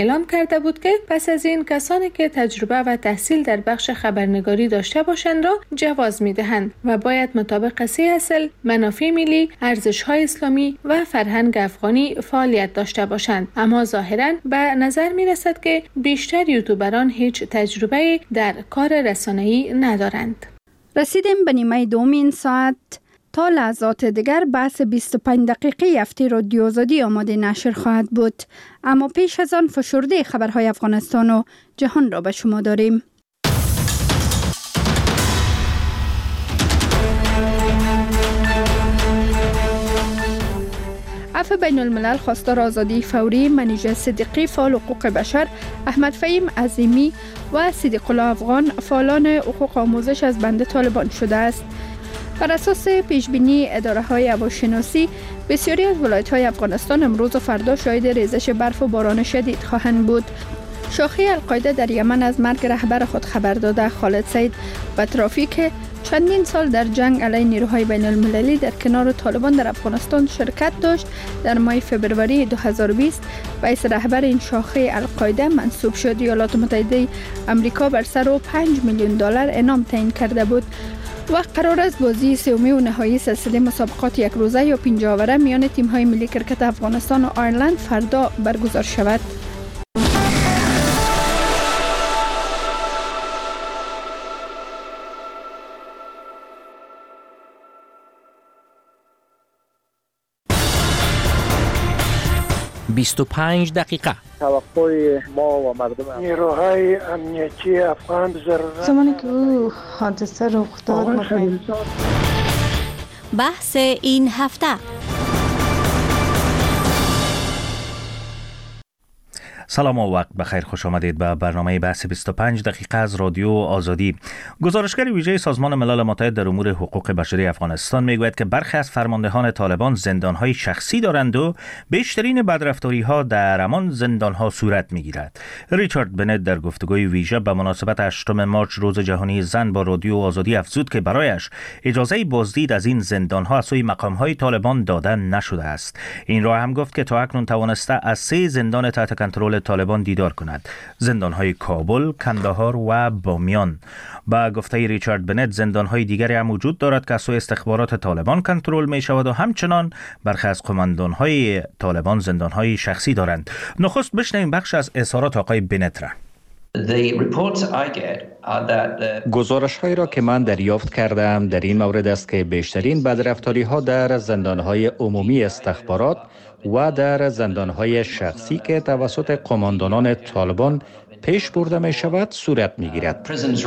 کرده بود که پس از این کسانی که تجربه و تحصیل در بخش خبرنگاری داشته باشند را جواز می‌دهند و باید مطابق سه اصل منافع ملی، ارزش‌های اسلامی و فرهنگ افغانی فعالیت داشته باشند. اما ظاهراً به نظر می‌رسد که بیشتر یوتیوبران هیچ تجربه در کار رسانه‌ای ندارند. رسیدیم به نیمه دوم این ساعت. تا لحظات دیگر بحث بیست و پنج دقیقه هفته رادیو آزادی آماده نشر خواهد بود. اما پیش از آن فشرده خبرهای افغانستان و جهان را به شما داریم. عفو بین الملل خواستار آزادی فوری منیژه صدیقی فعال حقوق بشر، احمد فهیم عظیمی و صدیق الله افغان فعالان حقوق آموزش از بند طالبان شده است. بر اساس پیشبینی اداره‌های هواشناسی، بسیاری از ولایت‌های افغانستان امروز و فردا شاهد ریزش برف و باران شدید خواهند بود. شاخه القاعده در یمن از مرگ رهبر خود خبر داده. خالد سعید و ترافیک چندین سال در جنگ علیه نیروهای بین المللی در کنار طالبان در افغانستان شرکت داشت. در ماه فبروری دو هزار و بیست رئیس رهبر این شاخه القاعده منصوب شد. ایالات متحده آمریکا بر سر او پنج میلیون دلار انعام تعیین کرده بود. و قرار است بازی سومی و نهایی سلسله مسابقات یک روزه یا پنج آوره میان تیم‌های ملی کرکت افغانستان و آیرلند فردا برگزار شود. بیست و پنج دقیقه. توقع ما و مردم نیروهای امنیتی افغان ضرورت زمانی که او حادثه رخ داد. بحث این هفته. سلام و وقت بخیر، خوش آمدید به برنامه بحث بیست و پنج دقیقه از رادیو آزادی. گزارشگر ویژه سازمان ملل متحد در امور حقوق بشری افغانستان میگوید که برخی از فرماندهان طالبان زندانهای شخصی دارند و بیشترین بدرفتاری‌ها در همان زندانها صورت میگیرد. ریچارد بنت در گفتگوی ویژه به مناسبت هشتم مارچ روز جهانی زن با رادیو آزادی افزود که برایش اجازه بازدید از این زندانها از سوی مقام‌های طالبان داده نشده است. این را هم گفت که تا اکنون توانسته از سه زندان تحت کنترل طالبان دیدار کند: زندان‌های کابل، کندهار و بامیان. با گفته ریچارد بنت زندان‌های دیگری هم وجود دارد که از سوی استخبارات طالبان کنترل می‌شود و همچنان برخی از قماندان‌های طالبان زندان‌های شخصی دارند. نخست بشنویم بخش از اظهارات آقای بنت را. گزارش هایی را که من دریافت کردم در این مورد است که بیشترین بدرفتاری ها در زندان های عمومی استخبارات و در زندان های شخصی که توسط قماندانان طالبان پیش برده می شود صورت می گیرد.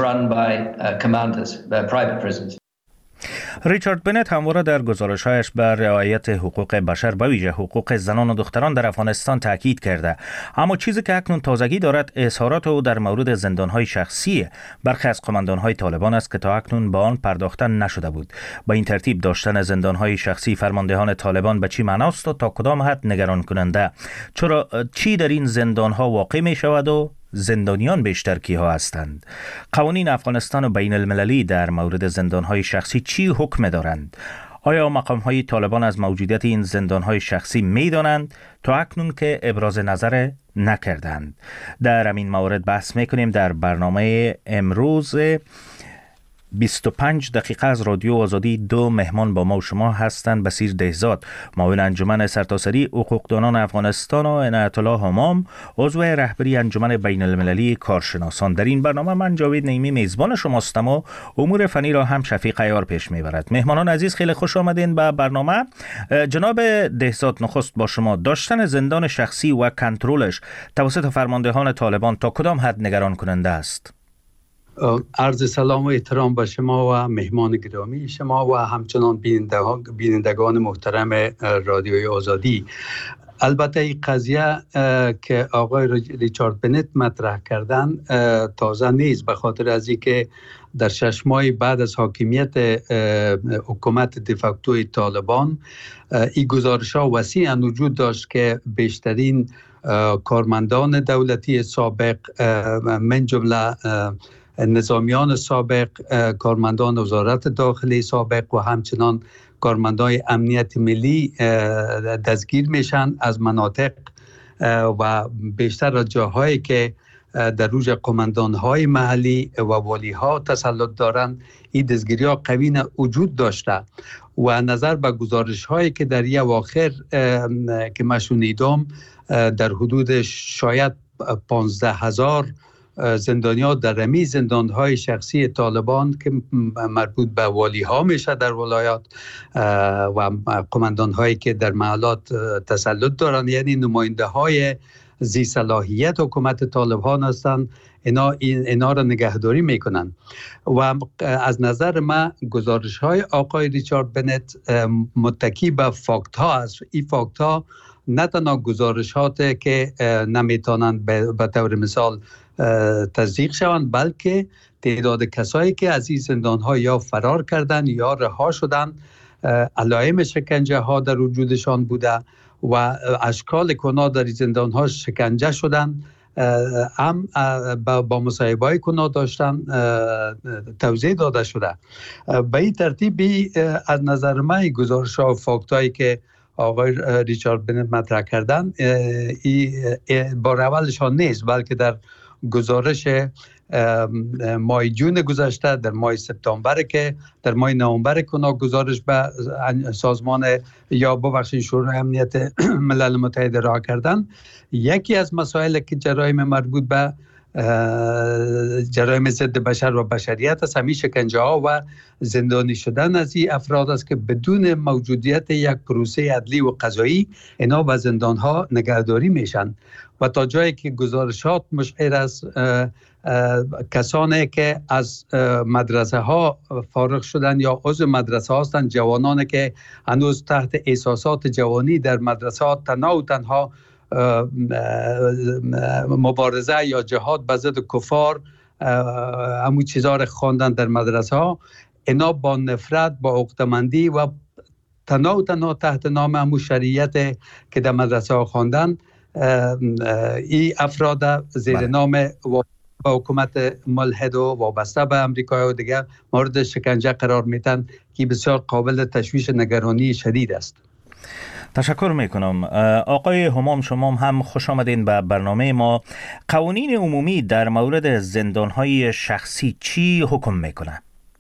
ریچارد بنت همواره در گزارش‌هایش بر رعایت حقوق بشر به ویژه حقوق زنان و دختران در افغانستان تاکید کرده، اما چیزی که اکنون تازگی دارد اظهارات او در مورد زندان‌های شخصی برخی از قماندان‌های طالبان است که تا اکنون به آن پرداخته نشده بود. با این ترتیب داشتن زندان‌های شخصی فرماندهان طالبان به چی معناست و تا کدام حد نگران کننده؟ چرا چی در این زندان‌ها واقع می‌شود و زندانیان بیشتر کیها هستند؟ قوانین افغانستان و بین المللی در مورد زندانهای شخصی چی حکم دارند؟ آیا مقامهای طالبان از موجودیت این زندانهای شخصی می دانند تا اکنون که ابراز نظر نکردند؟ در همین مورد بحث می کنیم در برنامه امروز بیست و پنج دقیقه از رادیو آزادی. دو مهمان با ما و شما هستند: بصیر دهزاد، معاون انجمن سرتاسری حقوقدانان افغانستان، و عنایت الله همام، عضو رهبری انجمن بین المللی کارشناسان. در این برنامه من جاوید نعیمی میزبان شماستم و امور فنی را هم شفیق عیار پیش میبرد. مهمانان عزیز خیلی خوش آمدین به برنامه. جناب دهزاد، نخست با شما، داشتن زندان شخصی و کنترلش توسط فرماندهان طالبان تا کدام حد نگران کننده است؟ عرض سلام و احترام به شما و مهمان گرامی شما و همچنان بینندگان محترم رادیوی آزادی. البته این قضیه که آقای ریچارد بنت مطرح کردن تازه نیست، به خاطر از اینکه در شش ماه بعد از حاکمیت حکومت دفاکتوی طالبان این گزارش‌ها وسیعاً وجود داشت که بیشترین کارمندان دولتی سابق من جمله نظامیان سابق، کارمندان وزارت داخلی سابق و همچنان کارمندان امنیت ملی دستگیر میشن، از مناطق و بیشتر از جاهایی که در روز قماندان‌های محلی و والی‌ها تسلط دارند این دستگیری‌ها قوی وجود داشته و نظر به گزارش‌هایی که در یک اواخر که من شنیدم در حدود شاید پانزده هزار زندانی‌ها در رمی زندان‌های شخصی طالبان که مربوط به والی‌ها میشه در ولایات و قماندان‌هایی که در محلات تسلط دارند، یعنی نماینده‌های ذی صلاحیت حکومت طالبان هستند، اینا اینا را نگهداری میکنن و از نظر من گزارش های آقای ریچارد بنت متکی به فاکت ها است. این فاکت ها نه تنها گزارشاتی که نمیتونن به طور مثال تصدیق شوند، بلکه تعداد کسایی که از این زندان ها یا فرار کردن یا رها شدن، علائم شکنجه ها در وجودشان بوده و اشکال کنا در زندان ها شکنجه شدن، هم با مصاحبه های کنا داشتن توضیح داده شده. به این ترتیبی از نظر من گزارش ها و فاکتایی که آقای ریچارد بنت مطرح کردن بار اولشان نیست، بلکه در گزارش ماه جون گذشته، در ماه سپتامبر که در ماه نوامبر کنا گزارش به سازمان یا ببخشید شورای امنیت ملل متحد را کردن. یکی از مسائل که جرایم مربوط به جرایم ضد بشر و بشریت است همین شکنجه ها و زندانی شدن از این افراد است که بدون موجودیت یک پروسه عدلی و قضایی اینا به زندان ها نگهداری میشن و تا جایی که گزارشات مشعر است کسانی که از مدرسه ها فارغ شدن یا عضو مدرسه هستند، جوانانی که هنوز تحت احساسات جوانی در مدرسه ها تنها و تنها مبارزه یا جهاد به ضد کفار همون چیزا رو خواندن در مدرسه ها، اینا با نفرت، با عقده‌مندی و تنها و تنها تحت نام همون شریعت که در مدرسه ها خواندن این افراد زیر نام با حکومت ملحد و وابسته به امریکا و دیگر مورد شکنجه قرار میتن که بسیار قابل تشویش نگرانی شدید است. تشکر میکنم. آقای همام، شما هم خوش آمدین به برنامه ما. قوانین عمومی در مورد زندانهای شخصی چی حکم میکنه؟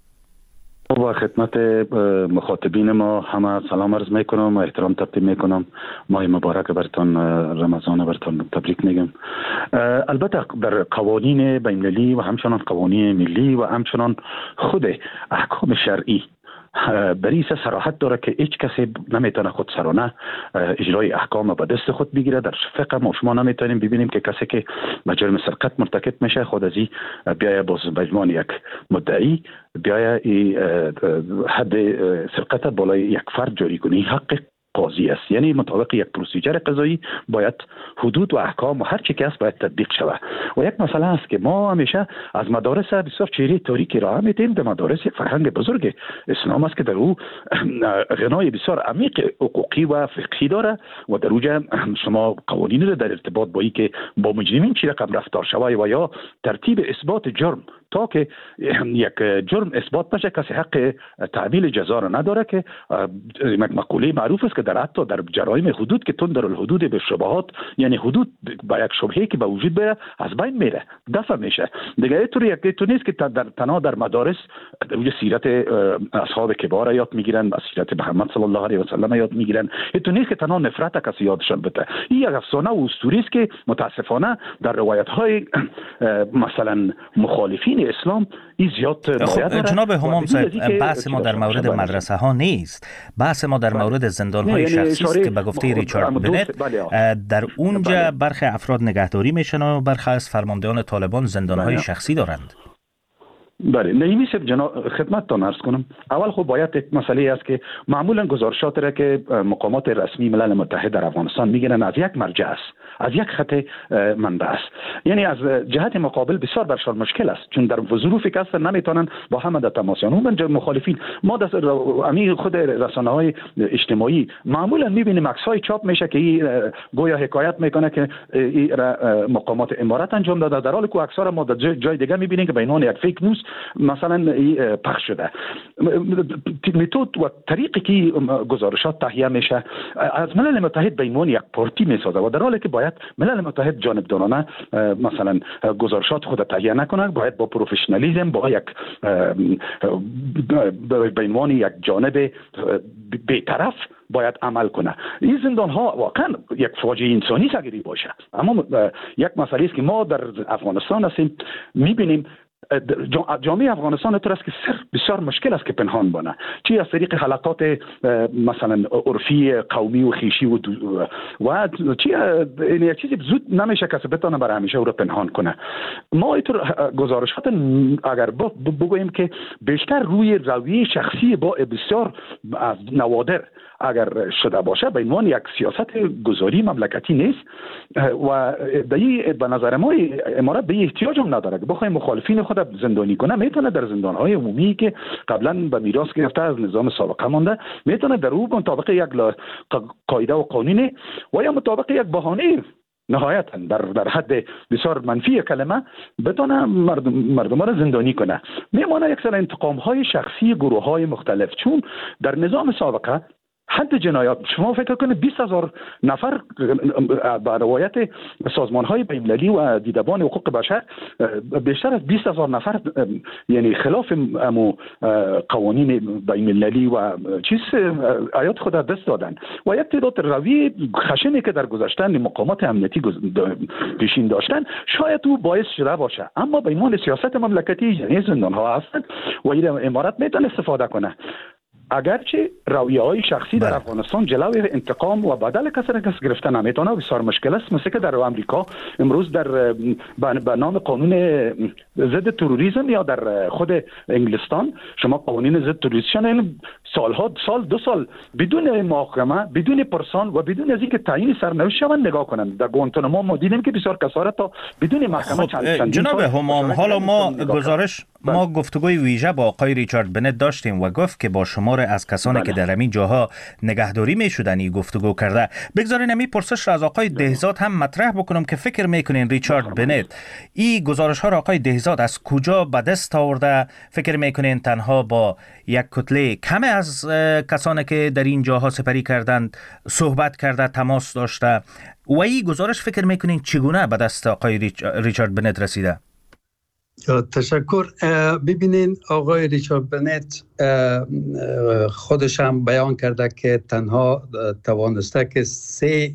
با خدمت مخاطبین ما همه سلام عرض میکنم و احترام تقدیم میکنم. ماه مبارک برتون، رمضان برتون تبریک میگم. البته در قوانین بین‌المللی و همچنان قوانین ملی و همچنان خود احکام شرعی بریسه صراحت داره که هیچ کسی نمیتونه خود سرانه اجرای احکام به دست خود بگیره. در فقه ما شما نمیتونیم ببینیم که کسی که به جرم سرقت مرتکب میشه خود از این بیایه باز به عنوان یک مدعی بیایه حد سرقت بالای یک فرد جاری کنی. حق قاضی است، یعنی مطابق یک پروسیجر قضایی باید حدود و احکام و هر چی که است باید تطبیق شود. و یک مسئله است که ما همیشه از مدارس بسیار چهره تاریکی را میدیم. در مدارس یک فرهنگ بزرگ اسلام است که در او غنای بسیار عمیق حقوقی و فقهی داره و در اوجه شما قوانین را در ارتباط با این که با مجرمین چی رقم رفتار شود و یا ترتیب اثبات جرم تا که یک جرم اثبات نشه کسی حق تعمیل جزا را نداره، که مقوله معروف است که در حتی در جرایم حدود که تون در الحدود به شبهات، یعنی حدود با یک شبهه که به وجود بره از بین میره، دفع میشه. دیگه اینطور یک تو نیست که در تنها در مدارس در سیرت اصحاب کبار یاد میگیرن، سیرت محمد صلی الله علیه و سلم یاد میگیرن. اینطور نیست که تنها نفرت کسی یادشان بده. این یک افسانه و اسطوره است که متاسفانه در روایت های مثلا مخالفین اسلام این زیاد خب جناب همام صاحب، بحث ما در مورد مدرسه ها نیست، بحث ما در مورد زندان های شخصی است که به گفته ریچارد بنت در اونجا برخی افراد نگهداری میشن و برخی از فرماندهان طالبان زندان های شخصی دارند. بله، نمیشه جناب خدمتتان عرض کنم. اول خب باید یک مسئله است که معمولا گزارشات را که مقامات رسمی ملل متحد در افغانستان میگیرن از یک مرجع است، از یک خط منبع است، یعنی از جهت مقابل بسیار برشان مشکل است، چون در ظروفی که هستن نمیتونن با هم در تماس یابند. مخالفین ما در امی خود رسانه‌های اجتماعی معمولا میبینیم عکس‌های چاپ میشه که این گویا حکایت میکنه که این مقامات امارات انجام داده، در حالی که عکس‌ها را ما در جای دیگه میبینیم که به عنوان یک فیک نیوز مثلا پخش شده. متد و طریقی که گزارشات تهیه میشه از ملل متحد به عنوان یک پارتی میسازه و در حالی که باید ملل متحد جانبدارانه مثلا گزارشات خود تهیه نکنه، باید با پروفشنالیسم با یک به عنوان یک جانب بی‌طرف باید عمل کنه. این زندان ها واقعا یک فاجعه انسانی سگری باشه، اما یک مسئله است که ما در افغانستان هستیم میبینیم جامعه افغانستان طور است که سر بسیار مشکل است که پنهان بانه، چی از طریق حلقات مثلا عرفی قومی و خیشی و و چی این چیزی زود نمیشه کسی بتونه برای همیشه او را پنهان کنه. ما اینطور گزارشات اگر بگوییم که بیشتر روی رویه شخصی با بسیار از نوادر اگر شده باشه به عنوان یک سیاست گذاری مملکتی نیست و به نظر ما امارات به احتیاج هم نداره که بخوایم مخالفین خود زندانی کنه. میتونه در زندان‌های عمومی که قبلا به میراث گرفته از نظام سابقه مانده، میتونه در او مطابق یک قاعده و قانون و یا مطابق یک بهانه نهایتا در در حد بسیار منفی کلمه بتونه مردم مردم را زندانی کنه. میمونه یک سر انتقام های شخصی گروه های مختلف، چون در نظام سابقه حد جنایات شما فکر کنید بیست هزار نفر به روایت سازمان های بین‌المللی و دیدبان حقوق بشر بیشتر از بیست هزار نفر یعنی خلاف امو قوانین بین‌المللی و چیز حیات خود دست دادن و یک تعداد روی خشنی که در گذشتن مقامات امنیتی پیشین داشتن شاید او باعث شده باشه، اما به عنوان سیاست مملکتی یعنی زندان ها هستند و این امارات میتونه استفاده کنه. اگرچه رویه های شخصی در افغانستان جلوی انتقام و بدل کسی را کس گرفتن نمیتونه بسیار مشکل است. مثل که در امریکا امروز در به نام قانون ضد تروریسم یا در خود انگلستان شما قوانین ضد تروریسم سالها سال دو سال بدون محاکمه بدون پرسان و بدون از اینکه تعیین سرنوشت شوند نگاه کنند. در گوانتانامو ما دیدیم که بسیار کسا تا بدون محکمه چند جناب همام حالا ما گزارش ما گفتگوی ویژه با آقای ریچارد بنت داشتیم و گفت که با شمار از کسانی بله. که در همین جاها نگهداری میشدن گفتگو کرده. بگذارین همین پرسش را از آقای دهزاد هم مطرح بکنم که فکر میکنین ریچارد بنت این گزارش ها را آقای دهزاد از کجا به دست آورده؟ فکر میکنین تنها با یک کتله کم از کسانی که در این جاها سپری کردند صحبت کرده، تماس داشته و این گزارش فکر میکنین چگونه به دست آقای ریچارد بنت رسیده؟ تشکر. ببینین آقای ریچارد بنت خودش هم بیان کرده که تنها توانسته که سه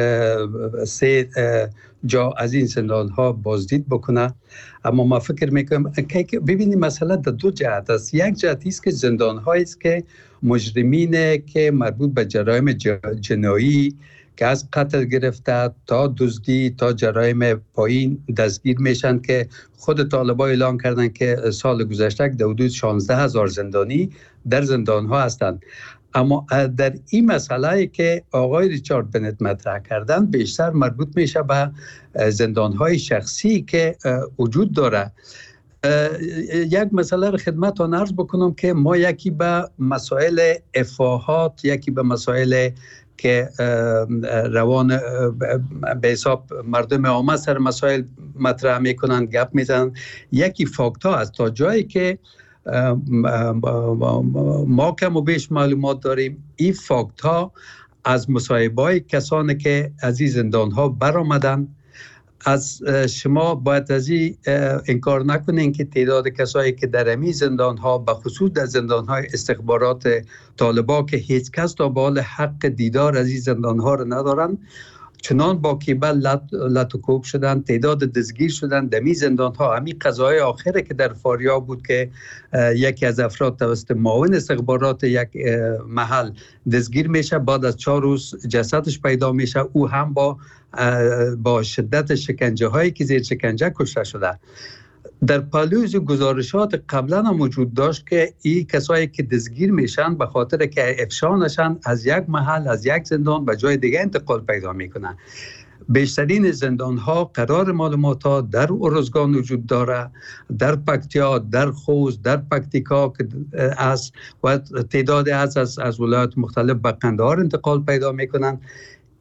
سه جا از این زندان ها بازدید بکنه، اما ما فکر میکنم که ببینیم مسئله در دو جهت است. یک جهتی است که زندان هایی است که مجرمین که مربوط به جرایم جنایی که از قتل گرفته تا دزدی تا جرایم پایین دستگیر میشن که خود طالبان اعلان کردن که سال گذشته در حدود شانزده هزار زندانی در زندان ها هستند. اما در این مسئله که آقای ریچارد بنت مطرح کردن بیشتر مربوط میشه به زندان های شخصی که وجود داره. یک مسئله رو خدمتتون عرض بکنم که ما یکی به مسائل افاهات، یکی به مسائل که روان به حساب مردم عامه سر مسائل مطرح میکنن گپ میزنن، یکی فاکت ها است. تا جایی که ما کم و بیش معلومات داریم این فاکت ها از مصاحبه های کسانی که از این زندان ها برآمدن. از شما باید از این انکار نکنین که تعداد کسایی که در همین زندان ها به خصوص در زندان های استخبارات طالبا که هیچ کس تا به حال حق دیدار از این زندان ها رو ندارن چنان با کیبل لط, لط و کوب شدن، تعداد دستگیر شدن در می زندان ها. همین قضای آخره که در فاریاب بود که یکی از افراد توسط معاون استخبارات یک محل دستگیر میشه، بعد از چهار روز جسدش پیدا میشه، او هم با با شدت شکنجه هایی که زیر شکنجه کشته شده. در پالوز گزارشات قبلا هم وجود داشت که این کسایی که دستگیر میشن به خاطر که افشا نشن از یک محل از یک زندان به جای دیگه انتقال پیدا میکنن. بیشترین زندان ها قرار معلومات ها در ارزگان وجود داره، در پکتیا، در خوست، در پکتیکا که از و تعداد از از, از ولایات مختلف به قندهار انتقال پیدا میکنن.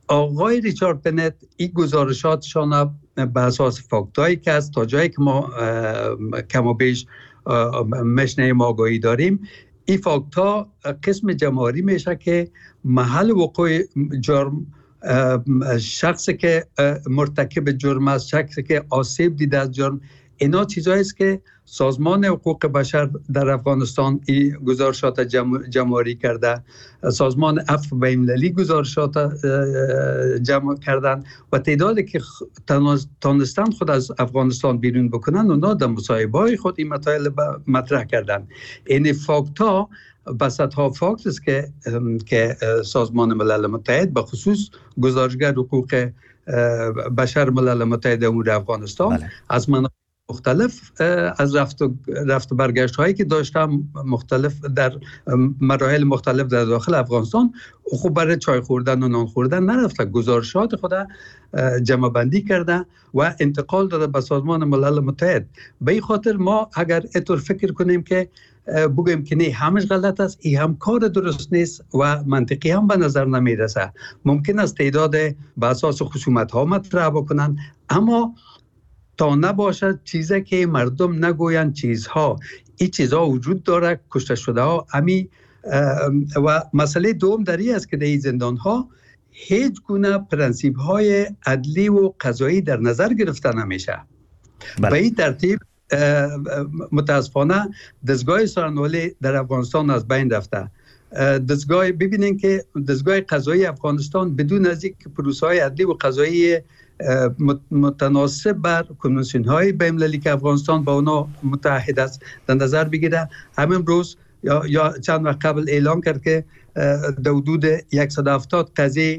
آقای ریچارد بنت این گزارشاتشان به اساس فاکتایی که از تا جایی که ما کم و بیش مشنیم آگاهی داریم، این فاکتا قسم جماری میشه که محل وقوع جرم، شخصی که مرتکب جرم است، شخصی که آسیب دیده از جرم، اینا چیزایی است که سازمان حقوق بشر در افغانستان این گزارشات جمع، جمع‌آوری کرده، سازمان عفو بین‌المللی گزارشات جمع کردن و تعدادی که تانستن خود از افغانستان بیرون بکنن، اونا در مصاحبه‌های خود این مطالب مطرح کردن. این فاکتا بسطها فاکت است که که سازمان ملل متحد به خصوص گزارشگر حقوق بشر ملل متحد امور افغانستان بله. از من مختلف از رفت و رفت و برگشت هایی که داشتم مختلف در مراحل مختلف در داخل افغانستان، خب برای چای خوردن و نان خوردن نرفته، گزارشات خود جمع بندی کرده و انتقال داده به سازمان ملل متحد. به این خاطر ما اگر اینطور فکر کنیم که بگیم که نه همش غلط است، این هم کار درست نیست و منطقی هم به نظر نمیرسه. ممکن است تعداد به اساس خصومت ها مطرح بکنن، اما تا نباشد چیزی که مردم نگویند چیزها، این چیزها وجود داره، کشته شده ها امی. و مسئله دوم در این است که در این زندان ها هیچ گونه پرنسیب های عدلی و قضایی در نظر گرفته نمیشه. به این ترتیب متاسفانه دستگاه سارنوالی در افغانستان از بین رفته. دستگاه ببینین که دستگاه قضایی افغانستان بدون از اینکه پروسه‌های عدلی و قضایی متناسب بر کنوانسیون های بین‌المللی که افغانستان با اونا متحد است در نظر بگیره، همین روز یا یا چند وقت قبل اعلام کرد که در حدود صد و هفتاد قضیه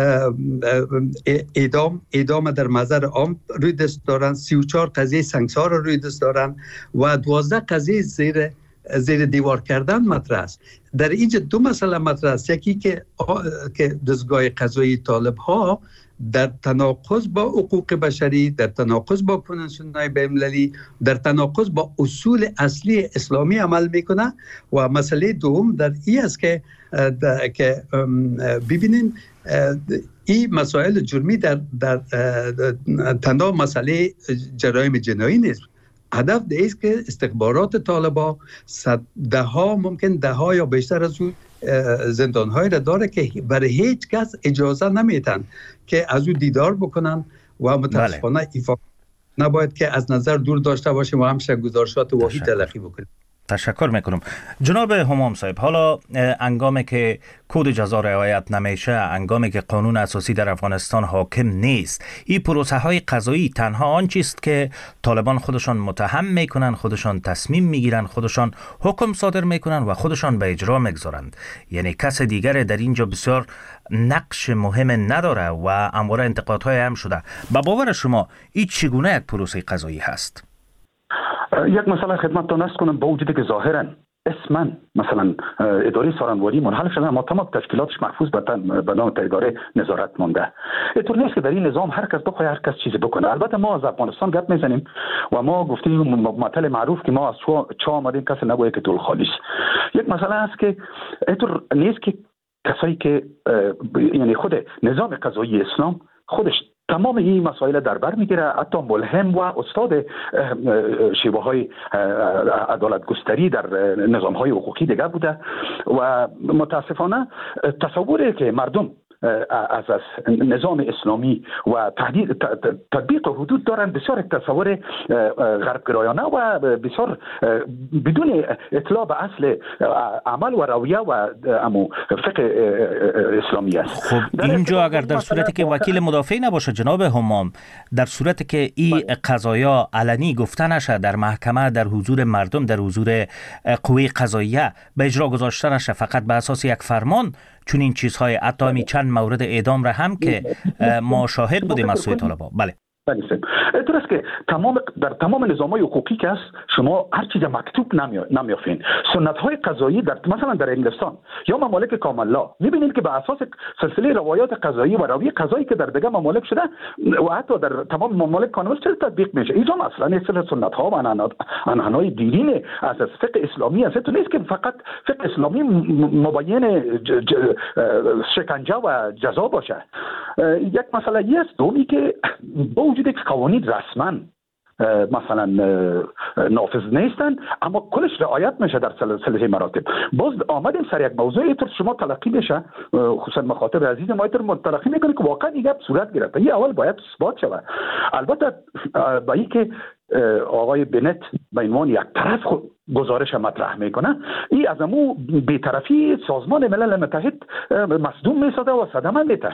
اعدام اعدام در محضر عام روی دست دارن، سی و چهار قضیه سنگسار روی دست دارن و دوازده قضیه زیر زیر دیوار کردن مطرح است. در اینجا دو مسئله مطرح است، یکی که که دستگاه قضایی طالب ها در تناقض با حقوق بشری، در تناقض با کنوانسیون‌های بین‌المللی، در تناقض با اصول اصلی اسلامی عمل میکنه. و مسئله دوم در این است که که ببینین این مسائل جرمی در در تنها مسئله جرایم جنایی نیست. هدف ده است که استخبارات طالبان ده ها ممکن ده ها یا بیشتر از اون زندان های را داره که برای هیچ کس اجازه نمیتن که از اون دیدار بکنن و متاسفانه ایفا نباید که از نظر دور داشته باشیم و همشه گزارشات واهی تلقی بکنیم. تشکر میکنم. جناب همام صاحب، حالا انگامی که کد جزا رعایت نمیشه، انگامی که قانون اساسی در افغانستان حاکم نیست، این پروسه های قضایی تنها آن چیست که طالبان خودشان متهم میکنن، خودشان تصمیم میگیرن، خودشان حکم صادر میکنن و خودشان به اجرا میگذارند، یعنی کس دیگر در اینجا بسیار نقش مهم نداره و همواره انتقادهای هم شده. با باور شما این چگونه یک پروسه قضایی هست؟ یک مسئله خدمتتان عرض کنم، با وجودی که ظاهرا اسما مثلا اداره سارنوالی منحل شده، اما تمام تشکیلاتش محفوظ به نام اداره نظارت مانده. اینطور نیست که در این نظام هر کس بخواد هر کس چیزی بکنه. البته ما از افغانستان گپ میزنیم و ما گفتیم مطلع معروف که ما از چا آمدیم کسی نگوید که طول خالی است. یک مسئله است که اینطور نیست که کسایی که یعنی خود نظام قضایی اسلام خودش تمام این مسائل در بر میگیره، حتی ملهم و استاد شیوه های عدالت گستری در نظام های حقوقی دیگه بوده و متاسفانه تصوری که مردم از از نظام اسلامی و تحدید تطبیق حدود دارن بسیار تصور غربگرایانه و بسیار بدون اطلاع به اصل عمل و رویه و امو فقه اسلامی است. خب اینجا اگر در صورتی که وکیل مدافع نباشه جناب همام، در صورتی که این قضایا علنی گفته نشه در محکمه، در حضور مردم، در حضور قوه قضاییه به اجرا گذاشته نشه، فقط به اساس یک فرمان، چون این چیزهای حتی چند مورد اعدام را هم که ما شاهد بودیم از سوی طالبان. بله نیستیم. اینطور است که تمام در تمام نظام‌های حقوقی که است شما هر چیز مکتوب نمیافین. سنت‌های قضایی در مثلا در انگلستان یا ممالک کاملا می‌بینید که به اساس سلسله روایات قضایی و روی قضایی که در دیگر ممالک شده و حتی در تمام ممالک قانون چه تطبیق میشه. اینجا مثلا اصل سنت‌ها و عنعنات دینی از فقه اسلامی است. تو نیست که فقط فقه اسلامی مبین شکنجه و جزا باشه. یک مسئله است دومی که با وجود یک قوانین رسما مثلا نافذ نیستن اما کلش رعایت میشه در سلسله مراتب. باز آمدیم سر یک موضوعی که شما تلقی بشه، خصوصا مخاطب عزیز ما تر تلقی میکنه که واقعا این گپ صورت گرفته. این اول باید اثبات شود. البته با اینکه آقای بنت به عنوان یک طرف گزارش مطرح میکنه، این از امو بی‌طرفی سازمان ملل متحد مصدوم میسازه و صدمه میده.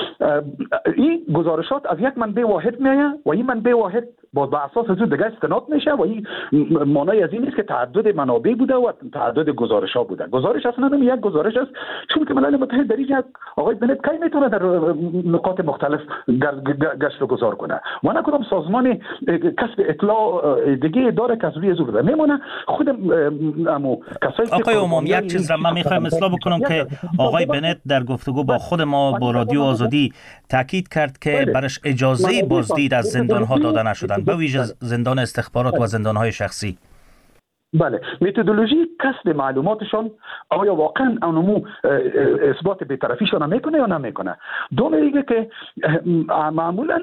این گزارشات از یک منبع واحد میایه و این منبع واحد با به اساس از دیگه استناد میشه و این معنای از این است که تعدد منابع بوده و تعدد گزارش ها بوده. گزارش اصلا هم یک گزارش است، چون که ملل متحد در اینجا آقای بنت کی میتونه در نقاط مختلف گشت و گذار کنه و نه کدام سازمان کسب اطلاع دیگه داره که از روی زور میمونه. خود امو کسایی که آقای امام یک چیز را من میخوایم اصلاح بکنم که آقای بنت در گفتگو با خود ما با رادیو آزادی تاکید کرد که برش اجازه بازدید از زندان ها داده نشدن، به ویژه زندان استخبارات و زندان های شخصی. بله، متدولوژی کسب معلوماتشان آیا واقعا اونمو اثبات بی‌طرفیشون میکنه یا نمیکنه. دو میگه که معمولا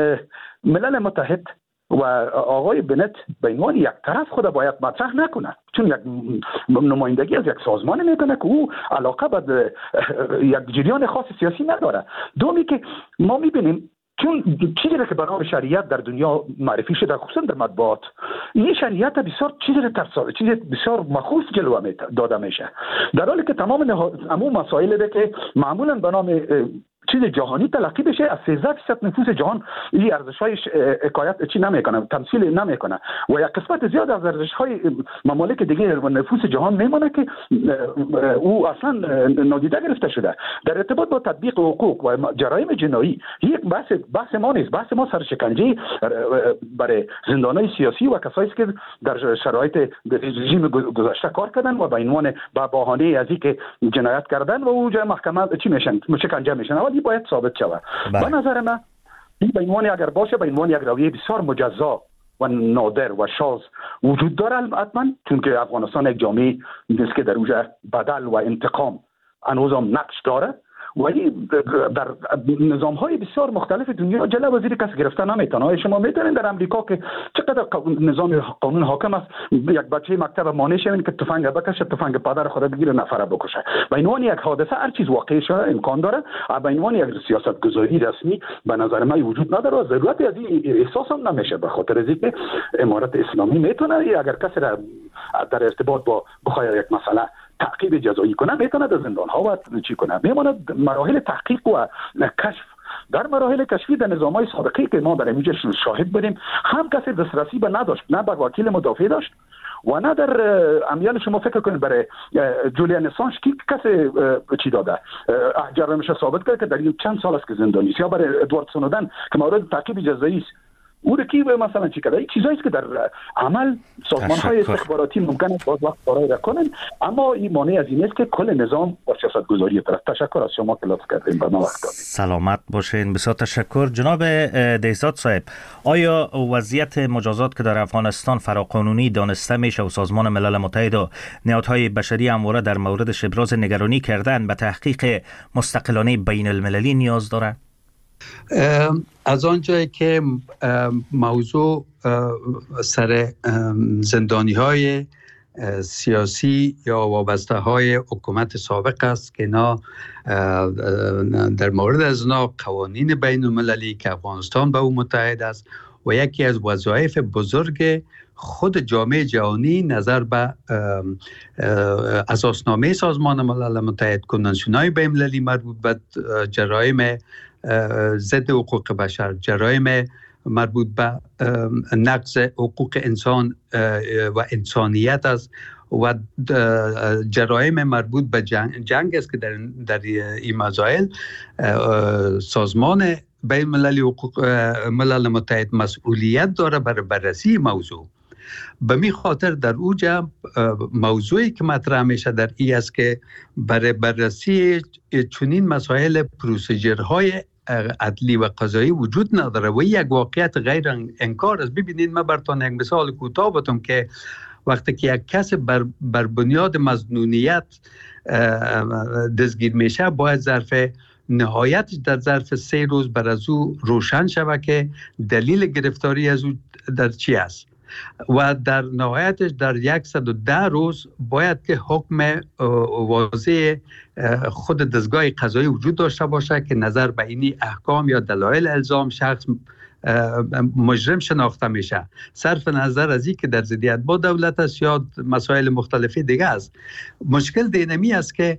ملل متحد و آقای بنت به عنوان یک طرف خود باید مطرح نکنه، چون یک نمایندگی از یک سازمان میکنه که او علاقه به یک جریان خاص سیاسی نداره. دومی که ما میبینیم چون چیزی که به نام شریعت در دنیا معرفی شده خصوصا در مطبوعات، این شریعت بسیار چیزی تفسیر چیزی بسیار مخصوص جلوه داده میشه، در حالی که تمام عموم مسائل ده که معمولا به نام چیز جهانی تلقی بشه از سیزده درصد نفوس جهان این ارزش‌های حکایت چی نمیکنه، تمثیل نمیکنه و یک قسمت زیاد از ارزش‌های ممالک دیگه و نفوس جهان میمونه که او اصلا نادیده گرفته شده. در ارتباط با تطبیق حقوق و جرایم جنایی یک بحث بحث ما نیست، بحث ما سرشکنجه برای زندانای سیاسی و کسایی که در شرایط رژیم گذشته کار کردن و به عنوان با بهانه از اینکه جنایت کردن و اونجا محکمه چی میشن، شکنجه میشن. این باید ثابت شود. به نظر من این به عنوان اگر باشه به عنوان یک رویه بسیار مجزا و نادر و شاذ وجود داره حتما، چون که افغانستان یک جامعه نیست که در اونجا بدل و انتقام هنوزم نقش داره و این در نظام‌های بسیار مختلف دنیا جلوه وزیر کس گرفته نمیتونه. شما میتونید در امریکا که چقدر نظام قانون حاکم است، یک بچه مکتب مانع شوین که تفنگ بکشه، تفنگ پدر خود بگیره نفره بکشه. به عنوان یک حادثه هر چیز واقع شده امکان داره، به عنوان یک سیاست گذاری رسمی به نظر من وجود نداره و ضرورت از این احساس هم نمیشه، به خاطر اینکه امارت اسلامی میتونه اگر کسی را در ارتباط با بخواد یک مسئله تعقیب جزایی کنه میتونه در زندان ها و چی کنه. میماند مراحل تحقیق و کشف. در مراحل کشفی در نظام‌های سابقه که ما در اینجا شاهد بودیم هم کسی دسترسی به نداشت، نه بر وکیل مدافع داشت و نه در امیال شما فکر کنید برای جولیان اسانج کی کسی چی داده جرمش ثابت کرد که در این چند سال است که زندانی است، یا برای ادوارد سنودن که مورد تعقیب جزایی است او کی به مثلا چی کرده. این چیزایی که در عمل سازمان‌های استخباراتی ممکن است باز وقت برای کنن، اما این مانع از این است که کل نظام با سیاست‌گذاری طرف. تشکر از شما که لطف کردین برنامه وقت دادید. سلامت باشین. بسیار تشکر. جناب دهزاد صاحب، آیا وضعیت مجازات که در افغانستان فراقانونی دانسته میشه و سازمان ملل متحد و نهادهای بشری همواره در موردش ابراز نگرانی کردن به تحقیق مستقلانه بین المللی نیاز داره؟ از آنجایی که موضوع سر زندانی های سیاسی یا وابسته های حکومت سابق است که اینا در مورد از اینا قوانین بین المللی که افغانستان به او متحد است و یکی از وظایف بزرگ خود جامعه جهانی نظر به اساسنامه سازمان ملل متحد، کنوانسیون‌های بین المللی مربوط به جرایم ضد حقوق بشر، جرایم مربوط به نقض حقوق انسان و انسانیت است و جرایم مربوط به جنگ, جنگ است که در, در این مسائل سازمان بین المللی حقوق ملل متحد مسئولیت داره برای بررسی موضوع. به می خاطر در اوجا موضوعی که مطرح میشه در ای است که برای بررسی چنین مسائل پروسیجرهای عدلی و قضایی وجود نداره و یک واقعیت غیر انکار است. ببینید من براتون یک مثال کوتاه بگم که وقتی که یک کس بر, بر بنیاد مظنونیت دستگیر میشه باید ظرف نهایت در ظرف سه روز بر از او روشن شود که دلیل گرفتاری از او در چی است و در نهایتش در صد و ده روز باید که حکم واضح خود دستگاه قضایی وجود داشته باشه که نظر به اینی احکام یا دلایل الزام شخص مجرم شناخته میشه، صرف نظر از این که در ضدیت با دولت است یا مسائل مختلفی دیگه است. مشکل دینمی است که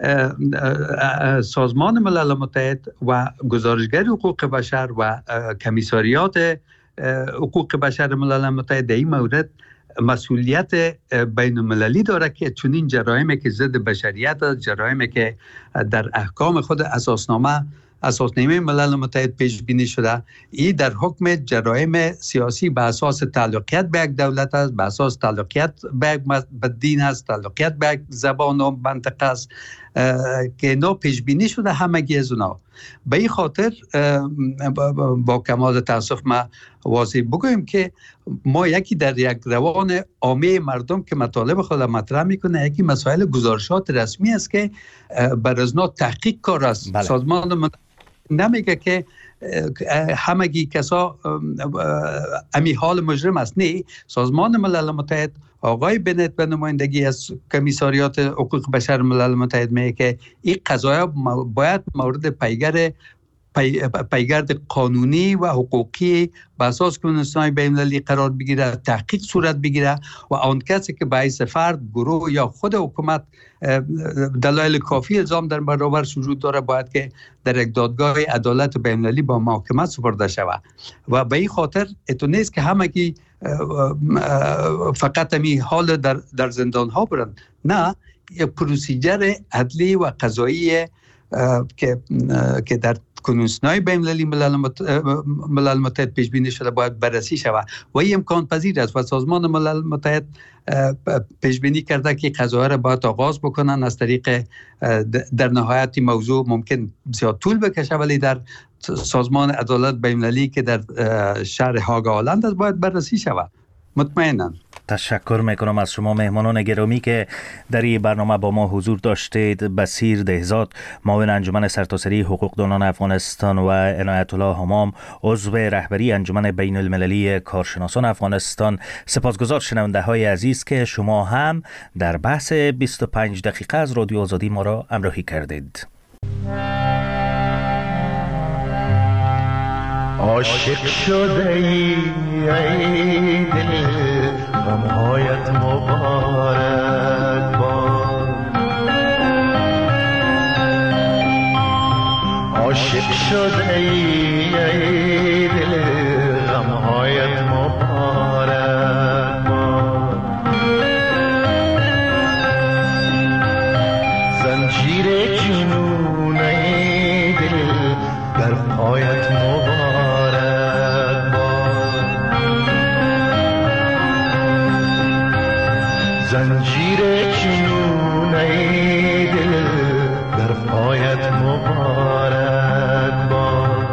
سازمان ملل متحد و گزارشگر حقوق بشر و کمیساریات حقوق بشر ملل متحد در این مورد مسئولیت بین المللی داره که چنین جرائمی که ضد بشریت است، جرائمی که در احکام خود اساسنامه اساسنامه ملل متحد پیش بینی شده، این در حکم جرایم سیاسی به اساس تعلقیت به یک دولت است، به اساس تعلقیت به دین است، تعلقیت به زبان و منطقه است که اینا پیش بینی شده همگی از اونا. به این خاطر با کمال تاسف ما واضح بگویم که ما یکی در یک روان عامه مردم که مطالب خود مطرح میکنه، یکی مسائل گزارشات رسمی است که بر از نا تحقیق کار است. بله. سازمان نمیگه که همگی کسا امی حال مجرم است. نه، سازمان ملل متحد آقای بنت به نمایندگی از کمیساریات حقوق بشر ملل متحد میگه که این قضایا باید مورد پیگر پی، پیگرد قانونی و حقوقی به اساس کنون‌های بین‌المللی قرار بگیره، تحقیق صورت بگیره و آن کسی که به حیث فرد، گروه یا خود حکومت دلایل کافی الزام در برابرش وجود داره باید که در یک دادگاه عدالت بین‌المللی با محاکمه سپرده شود. و به این خاطر اتو نیست که همگی فقط همی حال در, در زندان ها برند. نه، یک پروسیجر عدلی و قضایی که که در کنون‌های بین‌المللی ملل متحد پیش بینی شده باید بررسی شود و این امکان پذیر است و سازمان ملل متحد پیش بینی کرده که قضایا را باید آغاز بکنن از طریق در نهایت موضوع ممکن زیاد طول بکشه ولی در سازمان عدالت بین‌المللی که در شهر هاگ هلند است باید بررسی شود. مطمئناً. تشکر میکنم از شما مهمانان گرامی که در این برنامه با ما حضور داشتید. بصیر دهزاد، معاون انجمن سرتاسری حقوقدانان افغانستان و عنایت الله حمام، عضو رهبری انجمن بین المللی کارشناسان افغانستان. سپاسگزار شنونده های عزیز که شما هم در بحث بیست و پنج دقیقه از رادیو آزادی ما را همراهی کردید. عاشق شده ای ای دل غمهایت مبارک باد، عاشق شده ای ای دل غمهایت مبارک باد، زنجیر جنون ای دل در پایت مبارک، زنجیر جنون ای دل در پایت مبارک باد.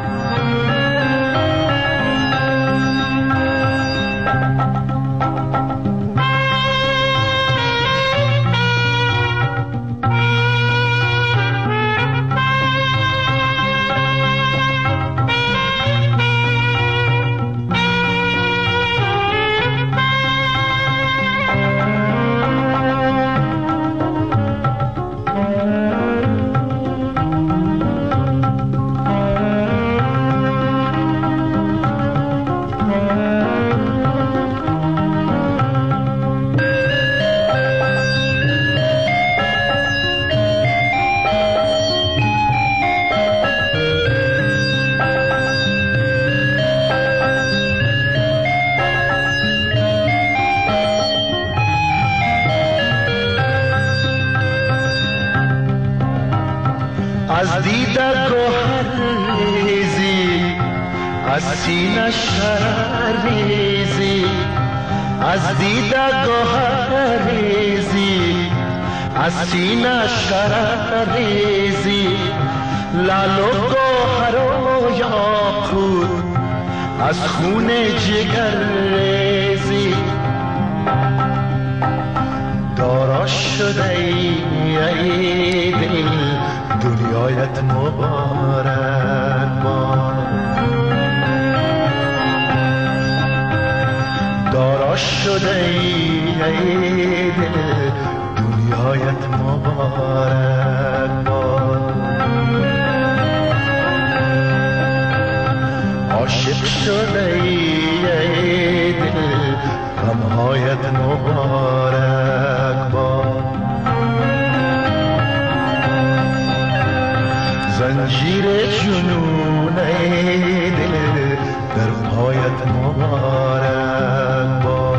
از دیده گوهر ریزی از سینه شرر ریزی از دیده گوهر ریزی از سینه شرر ریزی لال و گوهر و یاقوت از خون جگر ریزی دارا شده ای دل دنیایت مبارک باد دارا شده ای دل دنیایت مبارک باد عاشق شده ای دل غمهایت مبارک باد زنجیر جنون ای دل در پایت مبارک باد